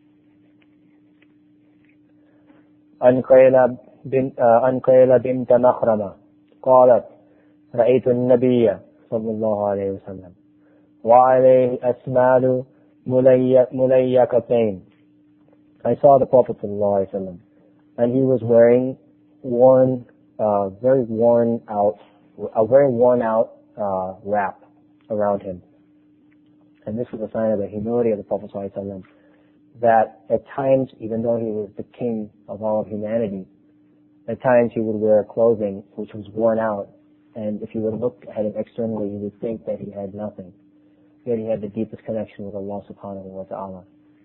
عن قيلة بنت عن قيلة بنت مخرمة قالت رأيت النبي صلى الله عليه وسلم وعليه أسمال مليكتين. I saw the Prophet صلى الله عليه وسلم, and he was wearing worn, uh, very worn out, a very worn out uh, wrap around him. And this was a sign of the humility of the Prophet sallallahu alaihi wasallam, that at times, even though he was the king of all of humanity, at times he would wear clothing which was worn out, and if you would look at him externally, you would think that he had nothing. Yet he had the deepest connection with Allah subhanahu wa ta'ala.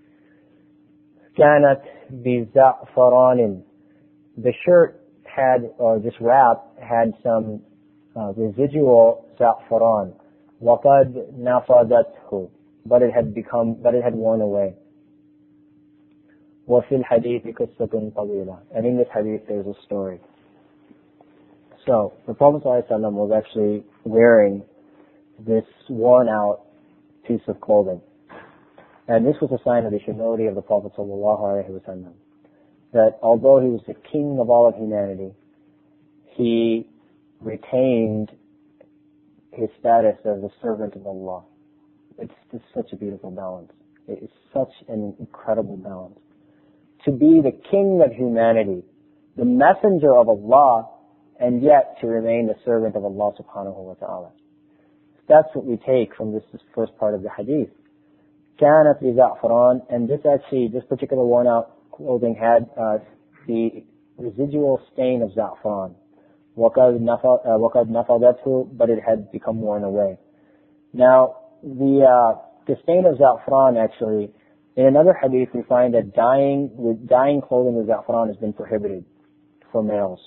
كانت بزعفران. The shirt had, or this wrap had some uh, residual za'faran. وقد نفضته. But it had become, but it had worn away. وفي الحديث قصة طويلة. And in this hadith there's a story. So, the Prophet ﷺ was actually wearing this worn out piece of clothing. And this was a sign of the humility of the Prophet ﷺ, that although he was the king of all of humanity, he retained his status as a servant of Allah. It's just such a beautiful balance. It is such an incredible balance. To be the king of humanity, the messenger of Allah, and yet to remain the servant of Allah subhanahu wa ta'ala. That's what we take from this, this first part of the hadith. كانت بزعفران, and this actually, this particular worn out clothing had uh, the residual stain of za'fran. وَقَدْ نَفَضَتْهُ, but it had become worn away. Now, the, uh, the stain of za'fran actually, in another hadith we find that dyeing, with dyeing clothing with za'fran has been prohibited for males.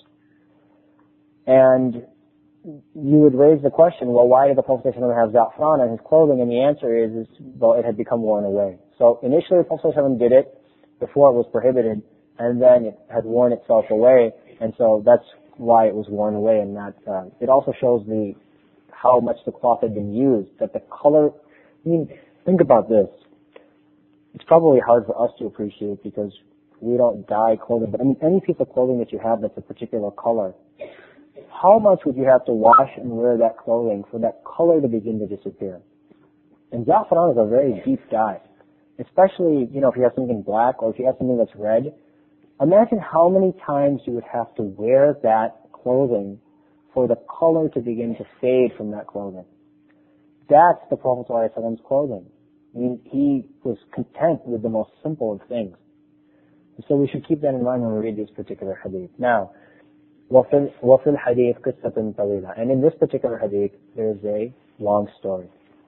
And you would raise the question, well, why did the Prophet ﷺ have za'fran on his clothing? And the answer is, is, well, it had become worn away. So initially the Prophet ﷺ did it before it was prohibited, and then it had worn itself away, and so that's why it was worn away. And not, uh, it also shows the how much the cloth had been used, that the color, I mean, think about this. It's probably hard for us to appreciate because we don't dye clothing, but I mean, any piece of clothing that you have that's a particular color, how much would you have to wash and wear that clothing for that color to begin to disappear? And za'fran is a very deep dye. Especially, you know, if you have something black or if you have something that's red. Imagine how many times you would have to wear that clothing for the color to begin to fade from that clothing. That's the Prophet ﷺ's clothing. I mean, he was content with the most simple of things. And so we should keep that in mind when we read this particular hadith. Now, وَفِي الْحَدِيثِ قِصَّةٌ طَوِيلَةٌ. And in this particular hadith, there is a long story.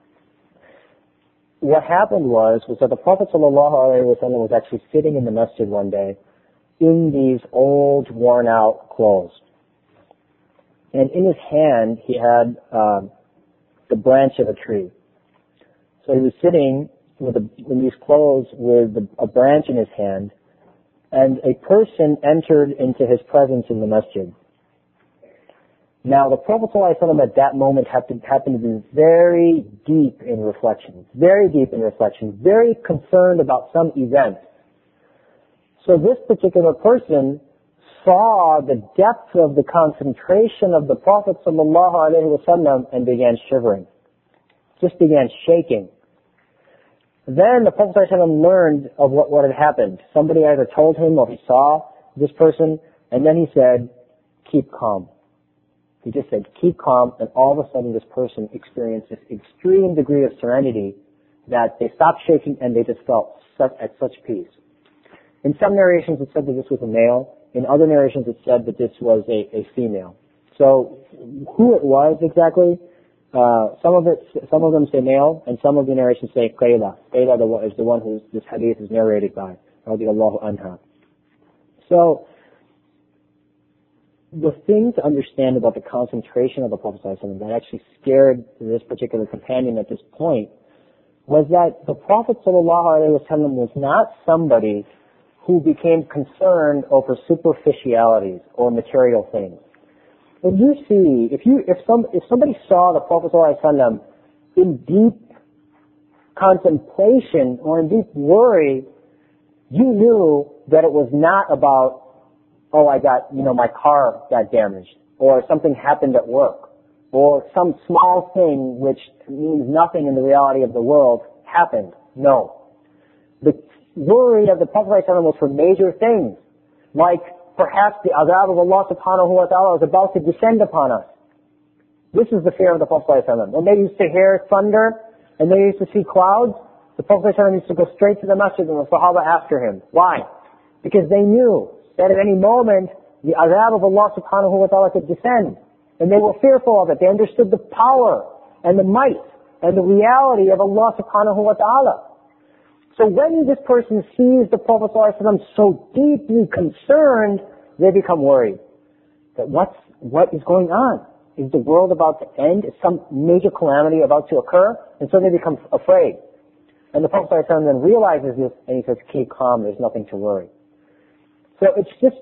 What happened was, was that the Prophet ﷺ was actually sitting in the masjid one day in these old, worn out clothes. And in his hand, he had uh, the branch of a tree. So he was sitting with a, in these clothes with the, a branch in his hand, and a person entered into his presence in the masjid. Now, the Prophet ﷺ at that moment happened, happened to be very deep in reflection, very deep in reflection, very concerned about some event. So this particular person saw the depth of the concentration of the Prophet ﷺ and began shivering, just began shaking. Then the Prophet ﷺ learned of what, what had happened. Somebody either told him or he saw this person, and then he said, keep calm. He just said, keep calm, and all of a sudden this person experienced this extreme degree of serenity that they stopped shaking and they just felt such, at such peace. In some narrations it said that this was a male. In other narrations it said that this was a, a female. So who it was exactly, uh, some of it, some of them say male, and some of the narrations say Qayla. Qayla is the one who this hadith is narrated by, radiyallahu anha. So, the thing to understand about the concentration of the Prophet ﷺ that actually scared this particular companion at this point was that the Prophet ﷺ was not somebody who became concerned over superficialities or material things. When you see, if you, if some, if somebody saw the Prophet ﷺ in deep contemplation or in deep worry, you knew that it was not about, oh, I got, you know, my car got damaged, or something happened at work, or some small thing which means nothing in the reality of the world happened. No. The worry of the Prophet ﷺ was for major things, like perhaps the azab of Allah subhanahu wa ta'ala is about to descend upon us. This is the fear of the Prophet ﷺ. When they used to hear thunder and they used to see clouds, the Prophet ﷺ used to go straight to the masjid and the Sahaba after him. Why? Because they knew that at any moment the azab of Allah subhanahu wa ta'ala could descend. And they were fearful of it. They understood the power and the might and the reality of Allah subhanahu wa ta'ala. So when this person sees the Prophet ﷺ so deeply concerned, they become worried. That what's, what is going on? Is the world about to end? Is some major calamity about to occur? And so they become afraid. And the Prophet ﷺ then realizes this and he says, keep calm, there's nothing to worry. So it's just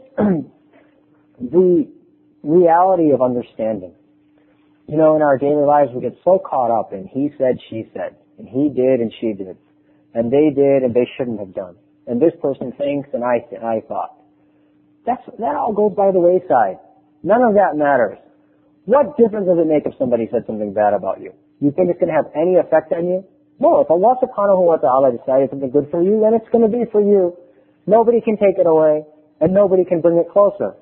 the reality of understanding. You know, in our daily lives we get so caught up in he said, she said, and he did and she did. And they did and they shouldn't have done. And this person thinks and I and I thought. That's, that all goes by the wayside. None of that matters. What difference does it make if somebody said something bad about you? You think it's going to have any effect on you? No, if Allah subhanahu wa ta'ala decided something good for you, then it's going to be for you. Nobody can take it away and nobody can bring it closer.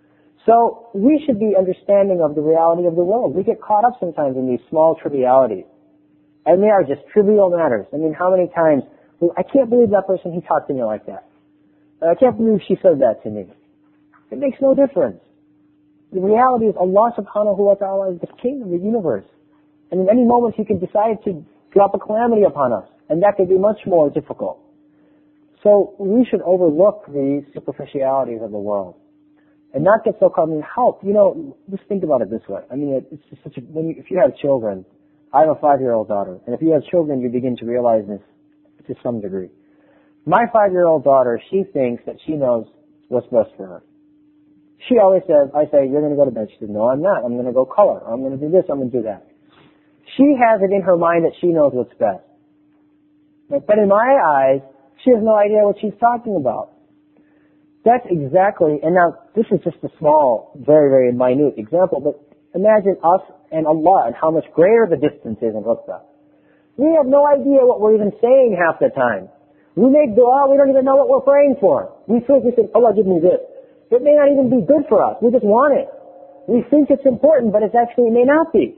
So we should be understanding of the reality of the world. We get caught up sometimes in these small trivialities. And they are just trivial matters. I mean, how many times, I can't believe that person, he talked to me like that. I can't believe she said that to me. It makes no difference. The reality is Allah subhanahu wa ta'ala is the king of the universe. And in any moment he could decide to drop a calamity upon us. And that could be much more difficult. So we should overlook the superficialities of the world. And not get so caught in help. You know, just think about it this way. I mean, it's just such a, when you, if you have children, I have a five-year-old daughter, and if you have children, you begin to realize this to some degree. My five-year-old daughter, she thinks that she knows what's best for her. She always says, I say, you're going to go to bed. She says, no, I'm not. I'm going to go color. I'm going to do this. I'm going to do that. She has it in her mind that she knows what's best. But in my eyes, she has no idea what she's talking about. That's exactly, and now this is just a small, very, very minute example, but imagine us and Allah and how much greater the distance is in Raqqa. We have no idea what we're even saying half the time. We make dua, we don't even know what we're praying for. We think we say, Allah give me this. It may not even be good for us. We just want it. We think it's important, but it's actually, it may not be.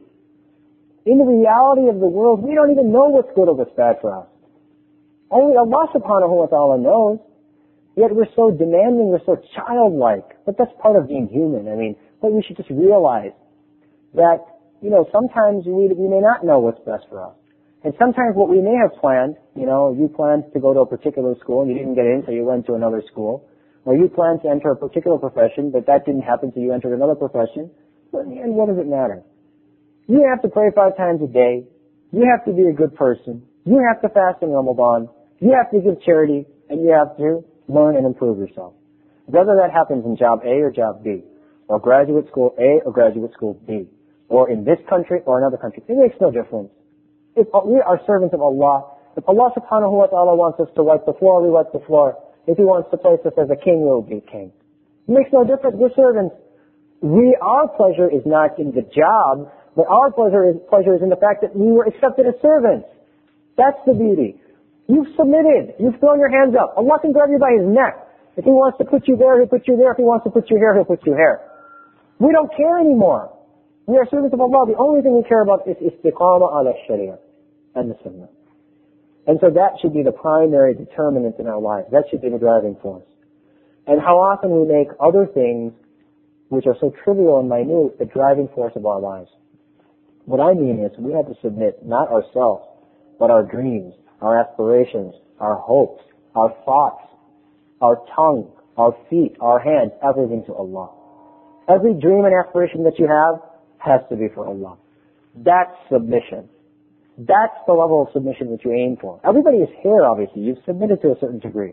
In the reality of the world, we don't even know what's good or what's bad for us. Only Allah subhanahu wa ta'ala knows. Yet we're so demanding, we're so childlike. But that's part of being human. I mean, but we should just realize that, you know, sometimes we, we may not know what's best for us. And sometimes what we may have planned, you know, you planned to go to a particular school and you didn't get in, so you went to another school. Or you planned to enter a particular profession, but that didn't happen, so you entered another profession. But in the end, what does it matter? You have to pray five times a day. You have to be a good person. You have to fast in Ramadan. You have to give charity. And you have to learn and improve yourself. Whether that happens in job A or job B, or graduate school A or graduate school B, or in this country or another country, it makes no difference. If we are servants of Allah, if Allah subhanahu wa ta'ala wants us to wipe the floor, we wipe the floor. If He wants to place us as a king, we'll be king. It makes no difference. We're servants. We, our pleasure is not in the job, but our pleasure is, pleasure is in the fact that we were accepted as servants. That's the beauty. You've submitted. You've thrown your hands up. Allah can grab you by His neck. If He wants to put you there, He'll put you there. If He wants to put you here, He'll put you here. We don't care anymore. We are servants of Allah. The only thing we care about is istiqama ala sharia and the sunnah. And so that should be the primary determinant in our lives. That should be the driving force. And how often we make other things which are so trivial and minute the driving force of our lives. What I mean is we have to submit not ourselves, but our dreams, our aspirations, our hopes, our thoughts, our tongue, our feet, our hands, everything to Allah. Every dream and aspiration that you have has to be for Allah. That's submission. That's the level of submission that you aim for. Everybody is here, obviously. You've submitted to a certain degree.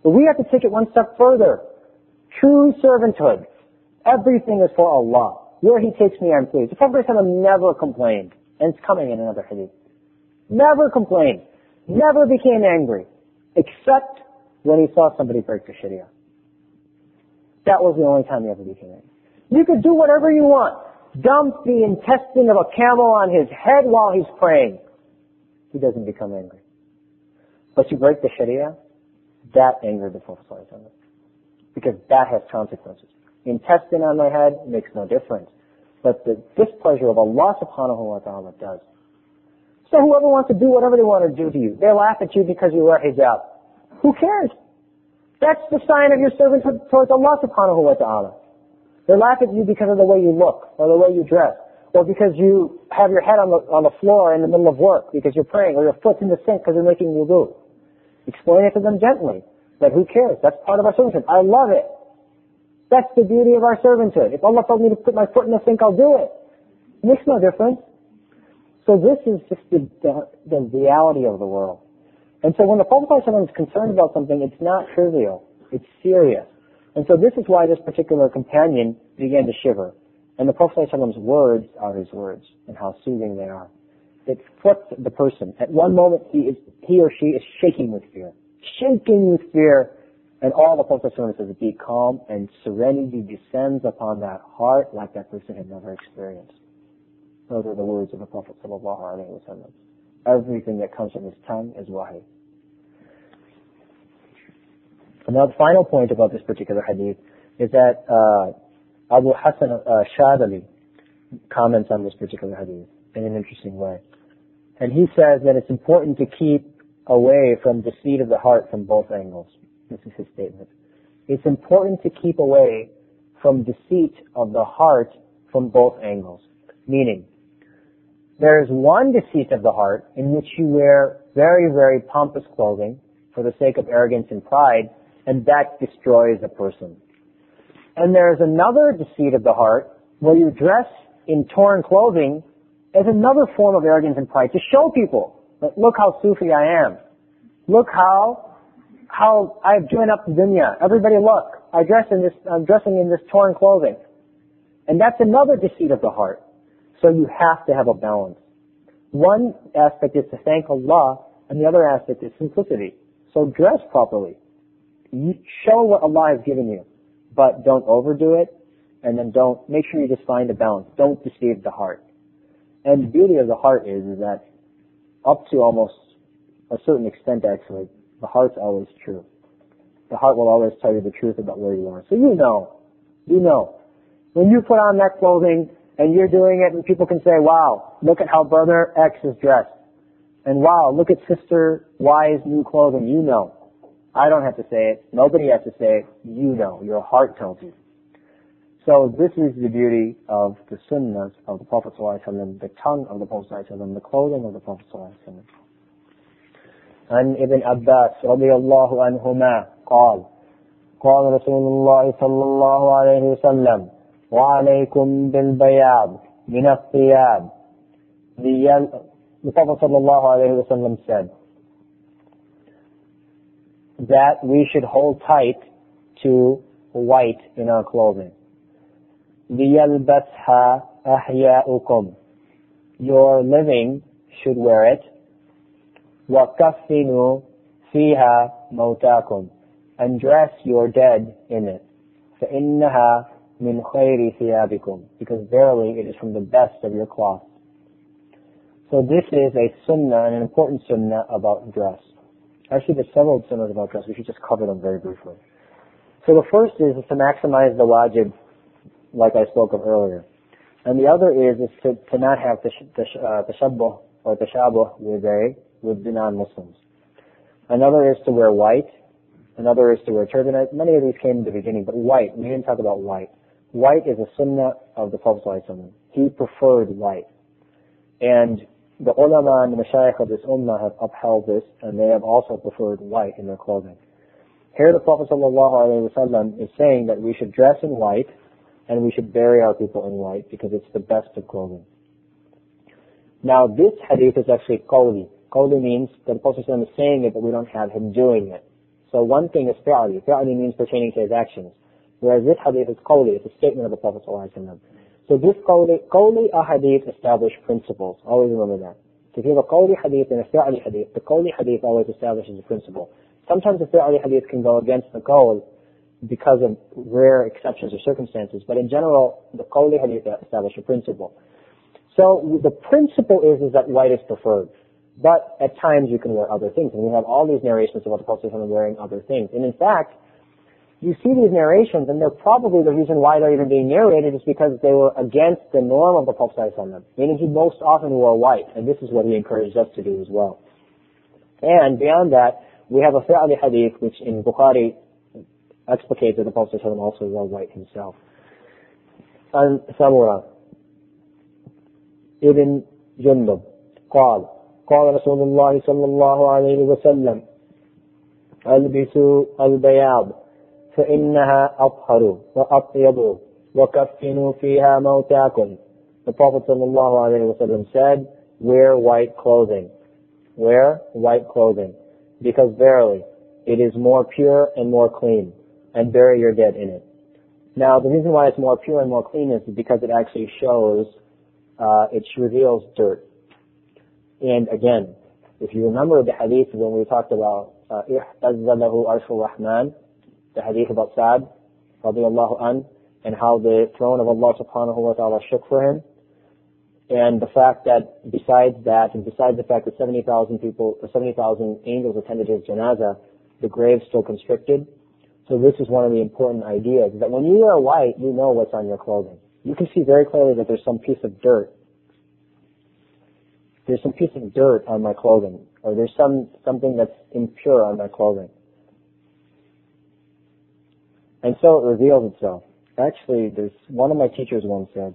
But we have to take it one step further. True servanthood. Everything is for Allah. Where He takes me, I'm pleased. The Prophet ﷺ never complained. And it's coming in another hadith. Never complained. Never became angry. Except when he saw somebody break the Sharia. That was the only time he ever became angry. You could do whatever you want. Dump the intestine of a camel on his head while he's praying. He doesn't become angry. But you break the Sharia, that angered the Prophet ﷺ. Because that has consequences. Intestine on my head makes no difference. But the displeasure of Allah subhanahu wa ta'ala does. So whoever wants to do whatever they want to do to you, they laugh at you because you wear hijab. Who cares? That's the sign of your servanthood towards Allah subhanahu wa ta'ala. They laugh at you because of the way you look, or the way you dress, or because you have your head on the, on the floor in the middle of work because you're praying, or your foot's in the sink because you're making wudu. Explain it to them gently. But who cares? That's part of our servanthood. I love it. That's the beauty of our servanthood. If Allah told me to put my foot in the sink, I'll do it. It makes no difference. So this is just the, the, the reality of the world. And so when the Prophet ﷺ is concerned about something, it's not trivial. It's serious. And so this is why this particular companion began to shiver. And the Prophet ﷺ's words are his words, and how soothing they are. It flips the person. At one moment, he is, he or she is shaking with fear. Shaking with fear. And all the Prophet ﷺ says, be calm, and serenity descends upon that heart like that person had never experienced. Those are the words of the Prophet sallallahu alaihi wasallam. Everything that comes from his tongue is wahi. And now the final point about this particular hadith is that uh, Abu Hassan uh, Shadali comments on this particular hadith in an interesting way. And he says that it's important to keep away from deceit of the heart from both angles. This is his statement. It's important to keep away from deceit of the heart from both angles. Meaning, there is one deceit of the heart in which you wear very, very pompous clothing for the sake of arrogance and pride, and that destroys a person. And there is another deceit of the heart where you dress in torn clothing as another form of arrogance and pride to show people that look how Sufi I am. Look how how I've joined up the dunya. Everybody look. I dress in this I'm dressing in this torn clothing. And that's another deceit of the heart. So you have to have a balance. One aspect is to thank Allah, and the other aspect is simplicity. So dress properly. You show what Allah has given you, but don't overdo it, and then don't, make sure you just find a balance. Don't deceive the heart. And the beauty of the heart is, is that up to almost a certain extent actually, the heart's always true. The heart will always tell you the truth about where you are. So you know, you know. When you put on that clothing, and you're doing it, and people can say, wow, look at how brother X is dressed. And wow, look at sister Y's new clothing. You know. I don't have to say it. Nobody has to say it. You know. Your heart tells you. So this is the beauty of the sunnahs of the Prophet ﷺ, the tongue of the Prophet ﷺ, the clothing of the Prophet ﷺ. عن ابن عباس رضي الله عنهما قال قال رسول الله صلى الله عليه وسلم وعليكم بالبياض من الثياب. The Prophet sallallahu alayhi wa sallam said that we should hold tight to white in our clothing. لِيَلْبَسْهَا أَحْيَاؤُكُمْ. Your living should wear it. وَكَفِّنُوا فِيهَا مَوْتَاكُمْ. And dress your dead in it. فَإِنَّهَا مِنْ خَيْرِ ثِيَابِكُمْ. Because verily it is from the best of your cloth. So this is a sunnah, an important sunnah about dress. Actually, there's several sunnahs about dress. We should just cover them very briefly. So the first is, is to maximize the wajib, like I spoke of earlier. And the other is, is to, to not have tashabbuh or tashabuh with a, with the non-Muslims. Another is to wear white. Another is to wear turban. Many of these came in the beginning, but white, we didn't talk about white. White is a sunnah of the Prophet ﷺ. He preferred white. And the ulama and the mashayikh of this ummah have upheld this, and they have also preferred white in their clothing. Here the Prophet ﷺ is saying that we should dress in white, and we should bury our people in white, because it's the best of clothing. Now this hadith is actually qawli. Qawli means that the Prophet ﷺ is saying it, but we don't have him doing it. So one thing is fi'ali. Fi'ali means pertaining to his actions. Whereas this hadith is qawli, it's a statement of the Prophet ﷺ. So this qawli, qawli ahadith establish principles. Always remember that. So if you have a qawli hadith and a fi'ali hadith, the qawli hadith always establishes a principle. Sometimes the fi'ali hadith can go against the qawl because of rare exceptions or circumstances, but in general, the qawli hadith establish a principle. So the principle is, is that white is preferred. But at times you can wear other things. And we have all these narrations about the Prophet wearing other things. And in fact, you see these narrations, and they're probably the reason why they're even being narrated is because they were against the norm of the Prophet, meaning he most often wore white, and this is what he encouraged us to do as well. And beyond that, we have a fi'ali hadith, which in Bukhari explicates that the Prophet also wore white himself. And Samura ibn Jundub قال قال رسول الله صلى الله عليه وسلم البسوا البياض فإنها أطهر وأطيب وكفنوا فيها موتاكم. The Prophet sallallahu alaihi wasallam said, wear white clothing. Wear white clothing. Because verily, it is more pure and more clean. And bury your dead in it. Now, the reason why it's more pure and more clean is because it actually shows, uh, it reveals dirt. And again, if you remember the hadith when we talked about إِحْتَزَّ لَهُ عَرْشُ الرَّحْمَنِ, the hadith about Sa'd, radiyallahu an, and how the throne of Allah subhanahu wa ta'ala shook for him. And the fact that besides that, and besides the fact that seventy thousand people, or seventy thousand angels attended his janazah, the grave still constricted. So this is one of the important ideas, that when you wear white, you know what's on your clothing. You can see very clearly that there's some piece of dirt. There's some piece of dirt on my clothing, or there's some something that's impure on my clothing. And so it reveals itself. Actually, there's one of my teachers once said,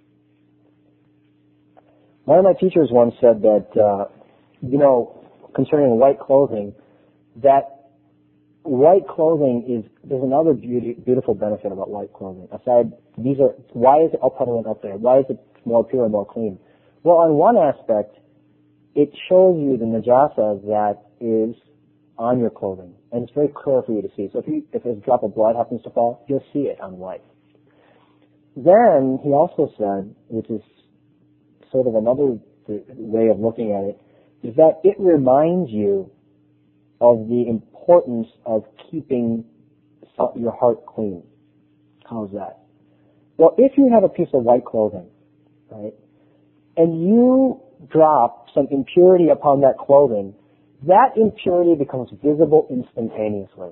one of my teachers once said that, uh, you know, concerning white clothing, that white clothing is, there's another beauty, beautiful benefit about white clothing. Aside, these are, why is it up and up there? Why is it more pure and more clean? Well, on one aspect, it shows you the najasa that is on your clothing. And it's very clear for you to see. So if you, if a drop of blood happens to fall, you'll see it on white. Then, he also said, which is sort of another way of looking at it, is that it reminds you of the importance of keeping your heart clean. How's that? Well, if you have a piece of white clothing, right, and you drop some impurity upon that clothing, that impurity becomes visible instantaneously.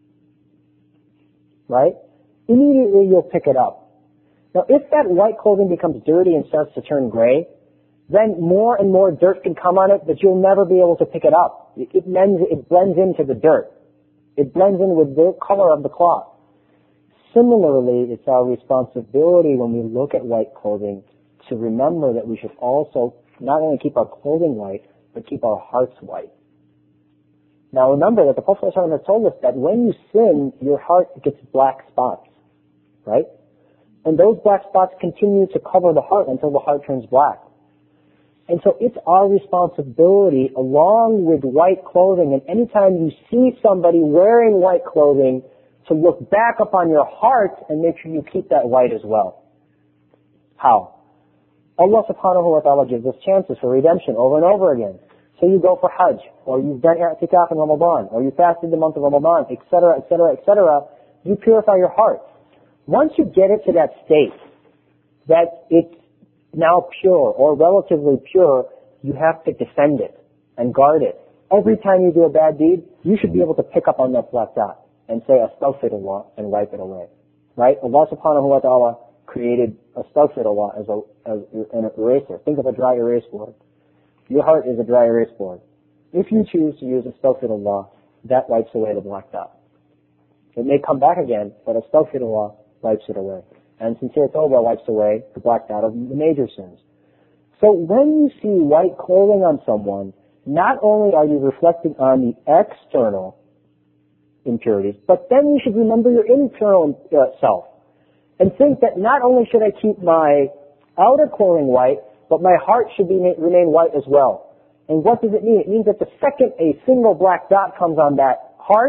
Right? Immediately you'll pick it up. Now, if that white clothing becomes dirty and starts to turn gray, then more and more dirt can come on it, but you'll never be able to pick it up. It, it, blends, it blends into the dirt. It blends in with the color of the cloth. Similarly, it's our responsibility when we look at white clothing to remember that we should also not only keep our clothing white, but keep our hearts white. Now remember that the Prophet ﷺ has told us that when you sin, your heart gets black spots, right? And those black spots continue to cover the heart until the heart turns black. And so it's our responsibility, along with white clothing, and anytime you see somebody wearing white clothing, to look back upon your heart and make sure you keep that white as well. How? Allah subhanahu wa ta'ala gives us chances for redemption over and over again. So you go for Hajj, or you've done i'tikaf in Ramadan, or you fasted the month of Ramadan, et cetera, et cetera, et cetera. You purify your heart. Once you get it to that state, that it's now pure, or relatively pure, you have to defend it and guard it. Every time you do a bad deed, you should be able to pick up on that black dot and say astaghfirullah and wipe it away. Right? Allah subhanahu wa ta'ala created astaghfirullah as, a, as an eraser. Think of a dry erase board. Your heart is a dry erase board. If you choose to use astaghfirullah, that wipes away the black dot. It may come back again, but astaghfirullah wipes it away. And sincere tawbah wipes away the black dot of the major sins. So when you see white clothing on someone, not only are you reflecting on the external impurities, but then you should remember your internal uh, self. And think that not only should I keep my outer clothing white, but my heart should be, remain white as well. And what does it mean? It means that the second a single black dot comes on that heart,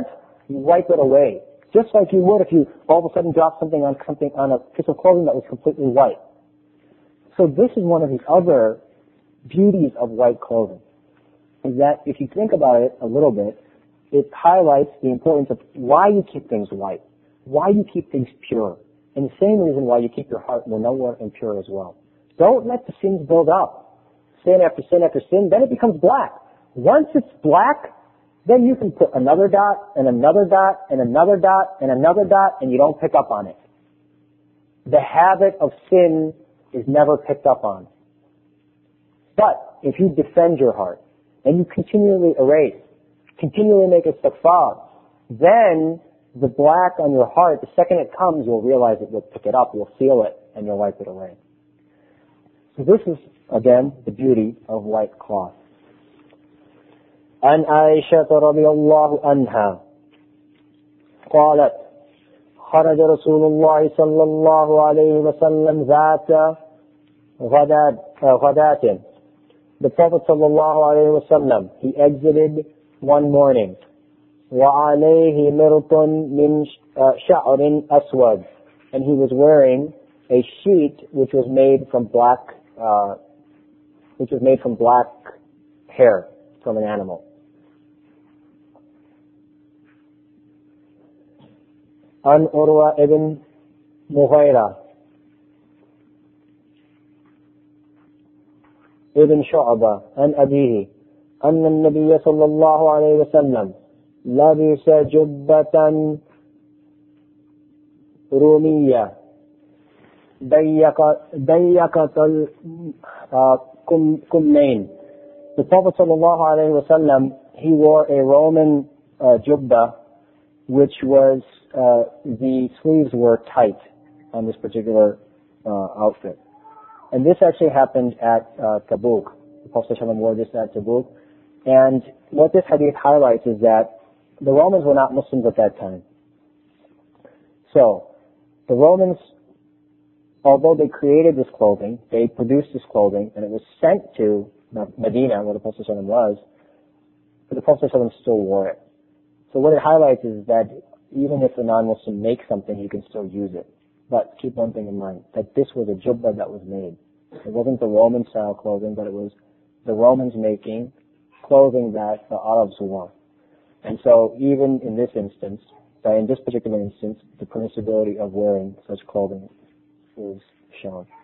You wipe it away. Just like you would if you all of a sudden drop something on something on a piece of clothing that was completely white. So this is one of the other beauties of white clothing, is that if you think about it a little bit, it highlights the importance of why you keep things white, why you keep things pure, and the same reason why you keep your heart munawwar and pure as well. Don't let the sins build up. Sin after sin after sin, then it becomes black. Once it's black, then you can put another dot and another dot and another dot and another dot and you don't pick up on it. The habit of sin is never picked up on. But if you defend your heart and you continually erase, continually make istighfar, then the black on your heart, the second it comes, you'll realize it, you'll pick it up, you'll feel it, and you'll wipe it away. So this is, again, the beauty of white cloth. عن عائشة رضي الله عنها قالت خرج رسول الله صلى الله عليه وسلم ذات غداة. The Prophet صلى الله عليه وسلم, he exited one morning. وعليه مرط من شعر أسود, and he was wearing a sheet which was made from black, uh, which was made from black hair from an animal. عن عروة ابن مغيرة ابن شعبة عن أبيه أن النبي صلى الله عليه وسلم لبس جبة رومية ضيقة الكمين. The Prophet sallallahu alaihi wasallam, he wore a Roman uh, jubba, which was uh, the sleeves were tight on this particular uh, outfit. And this actually happened at uh, Tabuk. The Prophet sallallahu wore this at Tabuk. And what this hadith highlights is that the Romans were not Muslims at that time. So, the Romans, although they created this clothing, they produced this clothing, and it was sent to Medina, where the Prophet sallallahu was, but the Prophet sallallahu still wore it. So what it highlights is that even if a non-Muslim makes something, you can still use it. But keep one thing in mind, that this was a jubba that was made. It wasn't the Roman style clothing, but it was the Romans making clothing that the Arabs wore. And so even in this instance, in this particular instance, the permissibility of wearing such clothing is shown.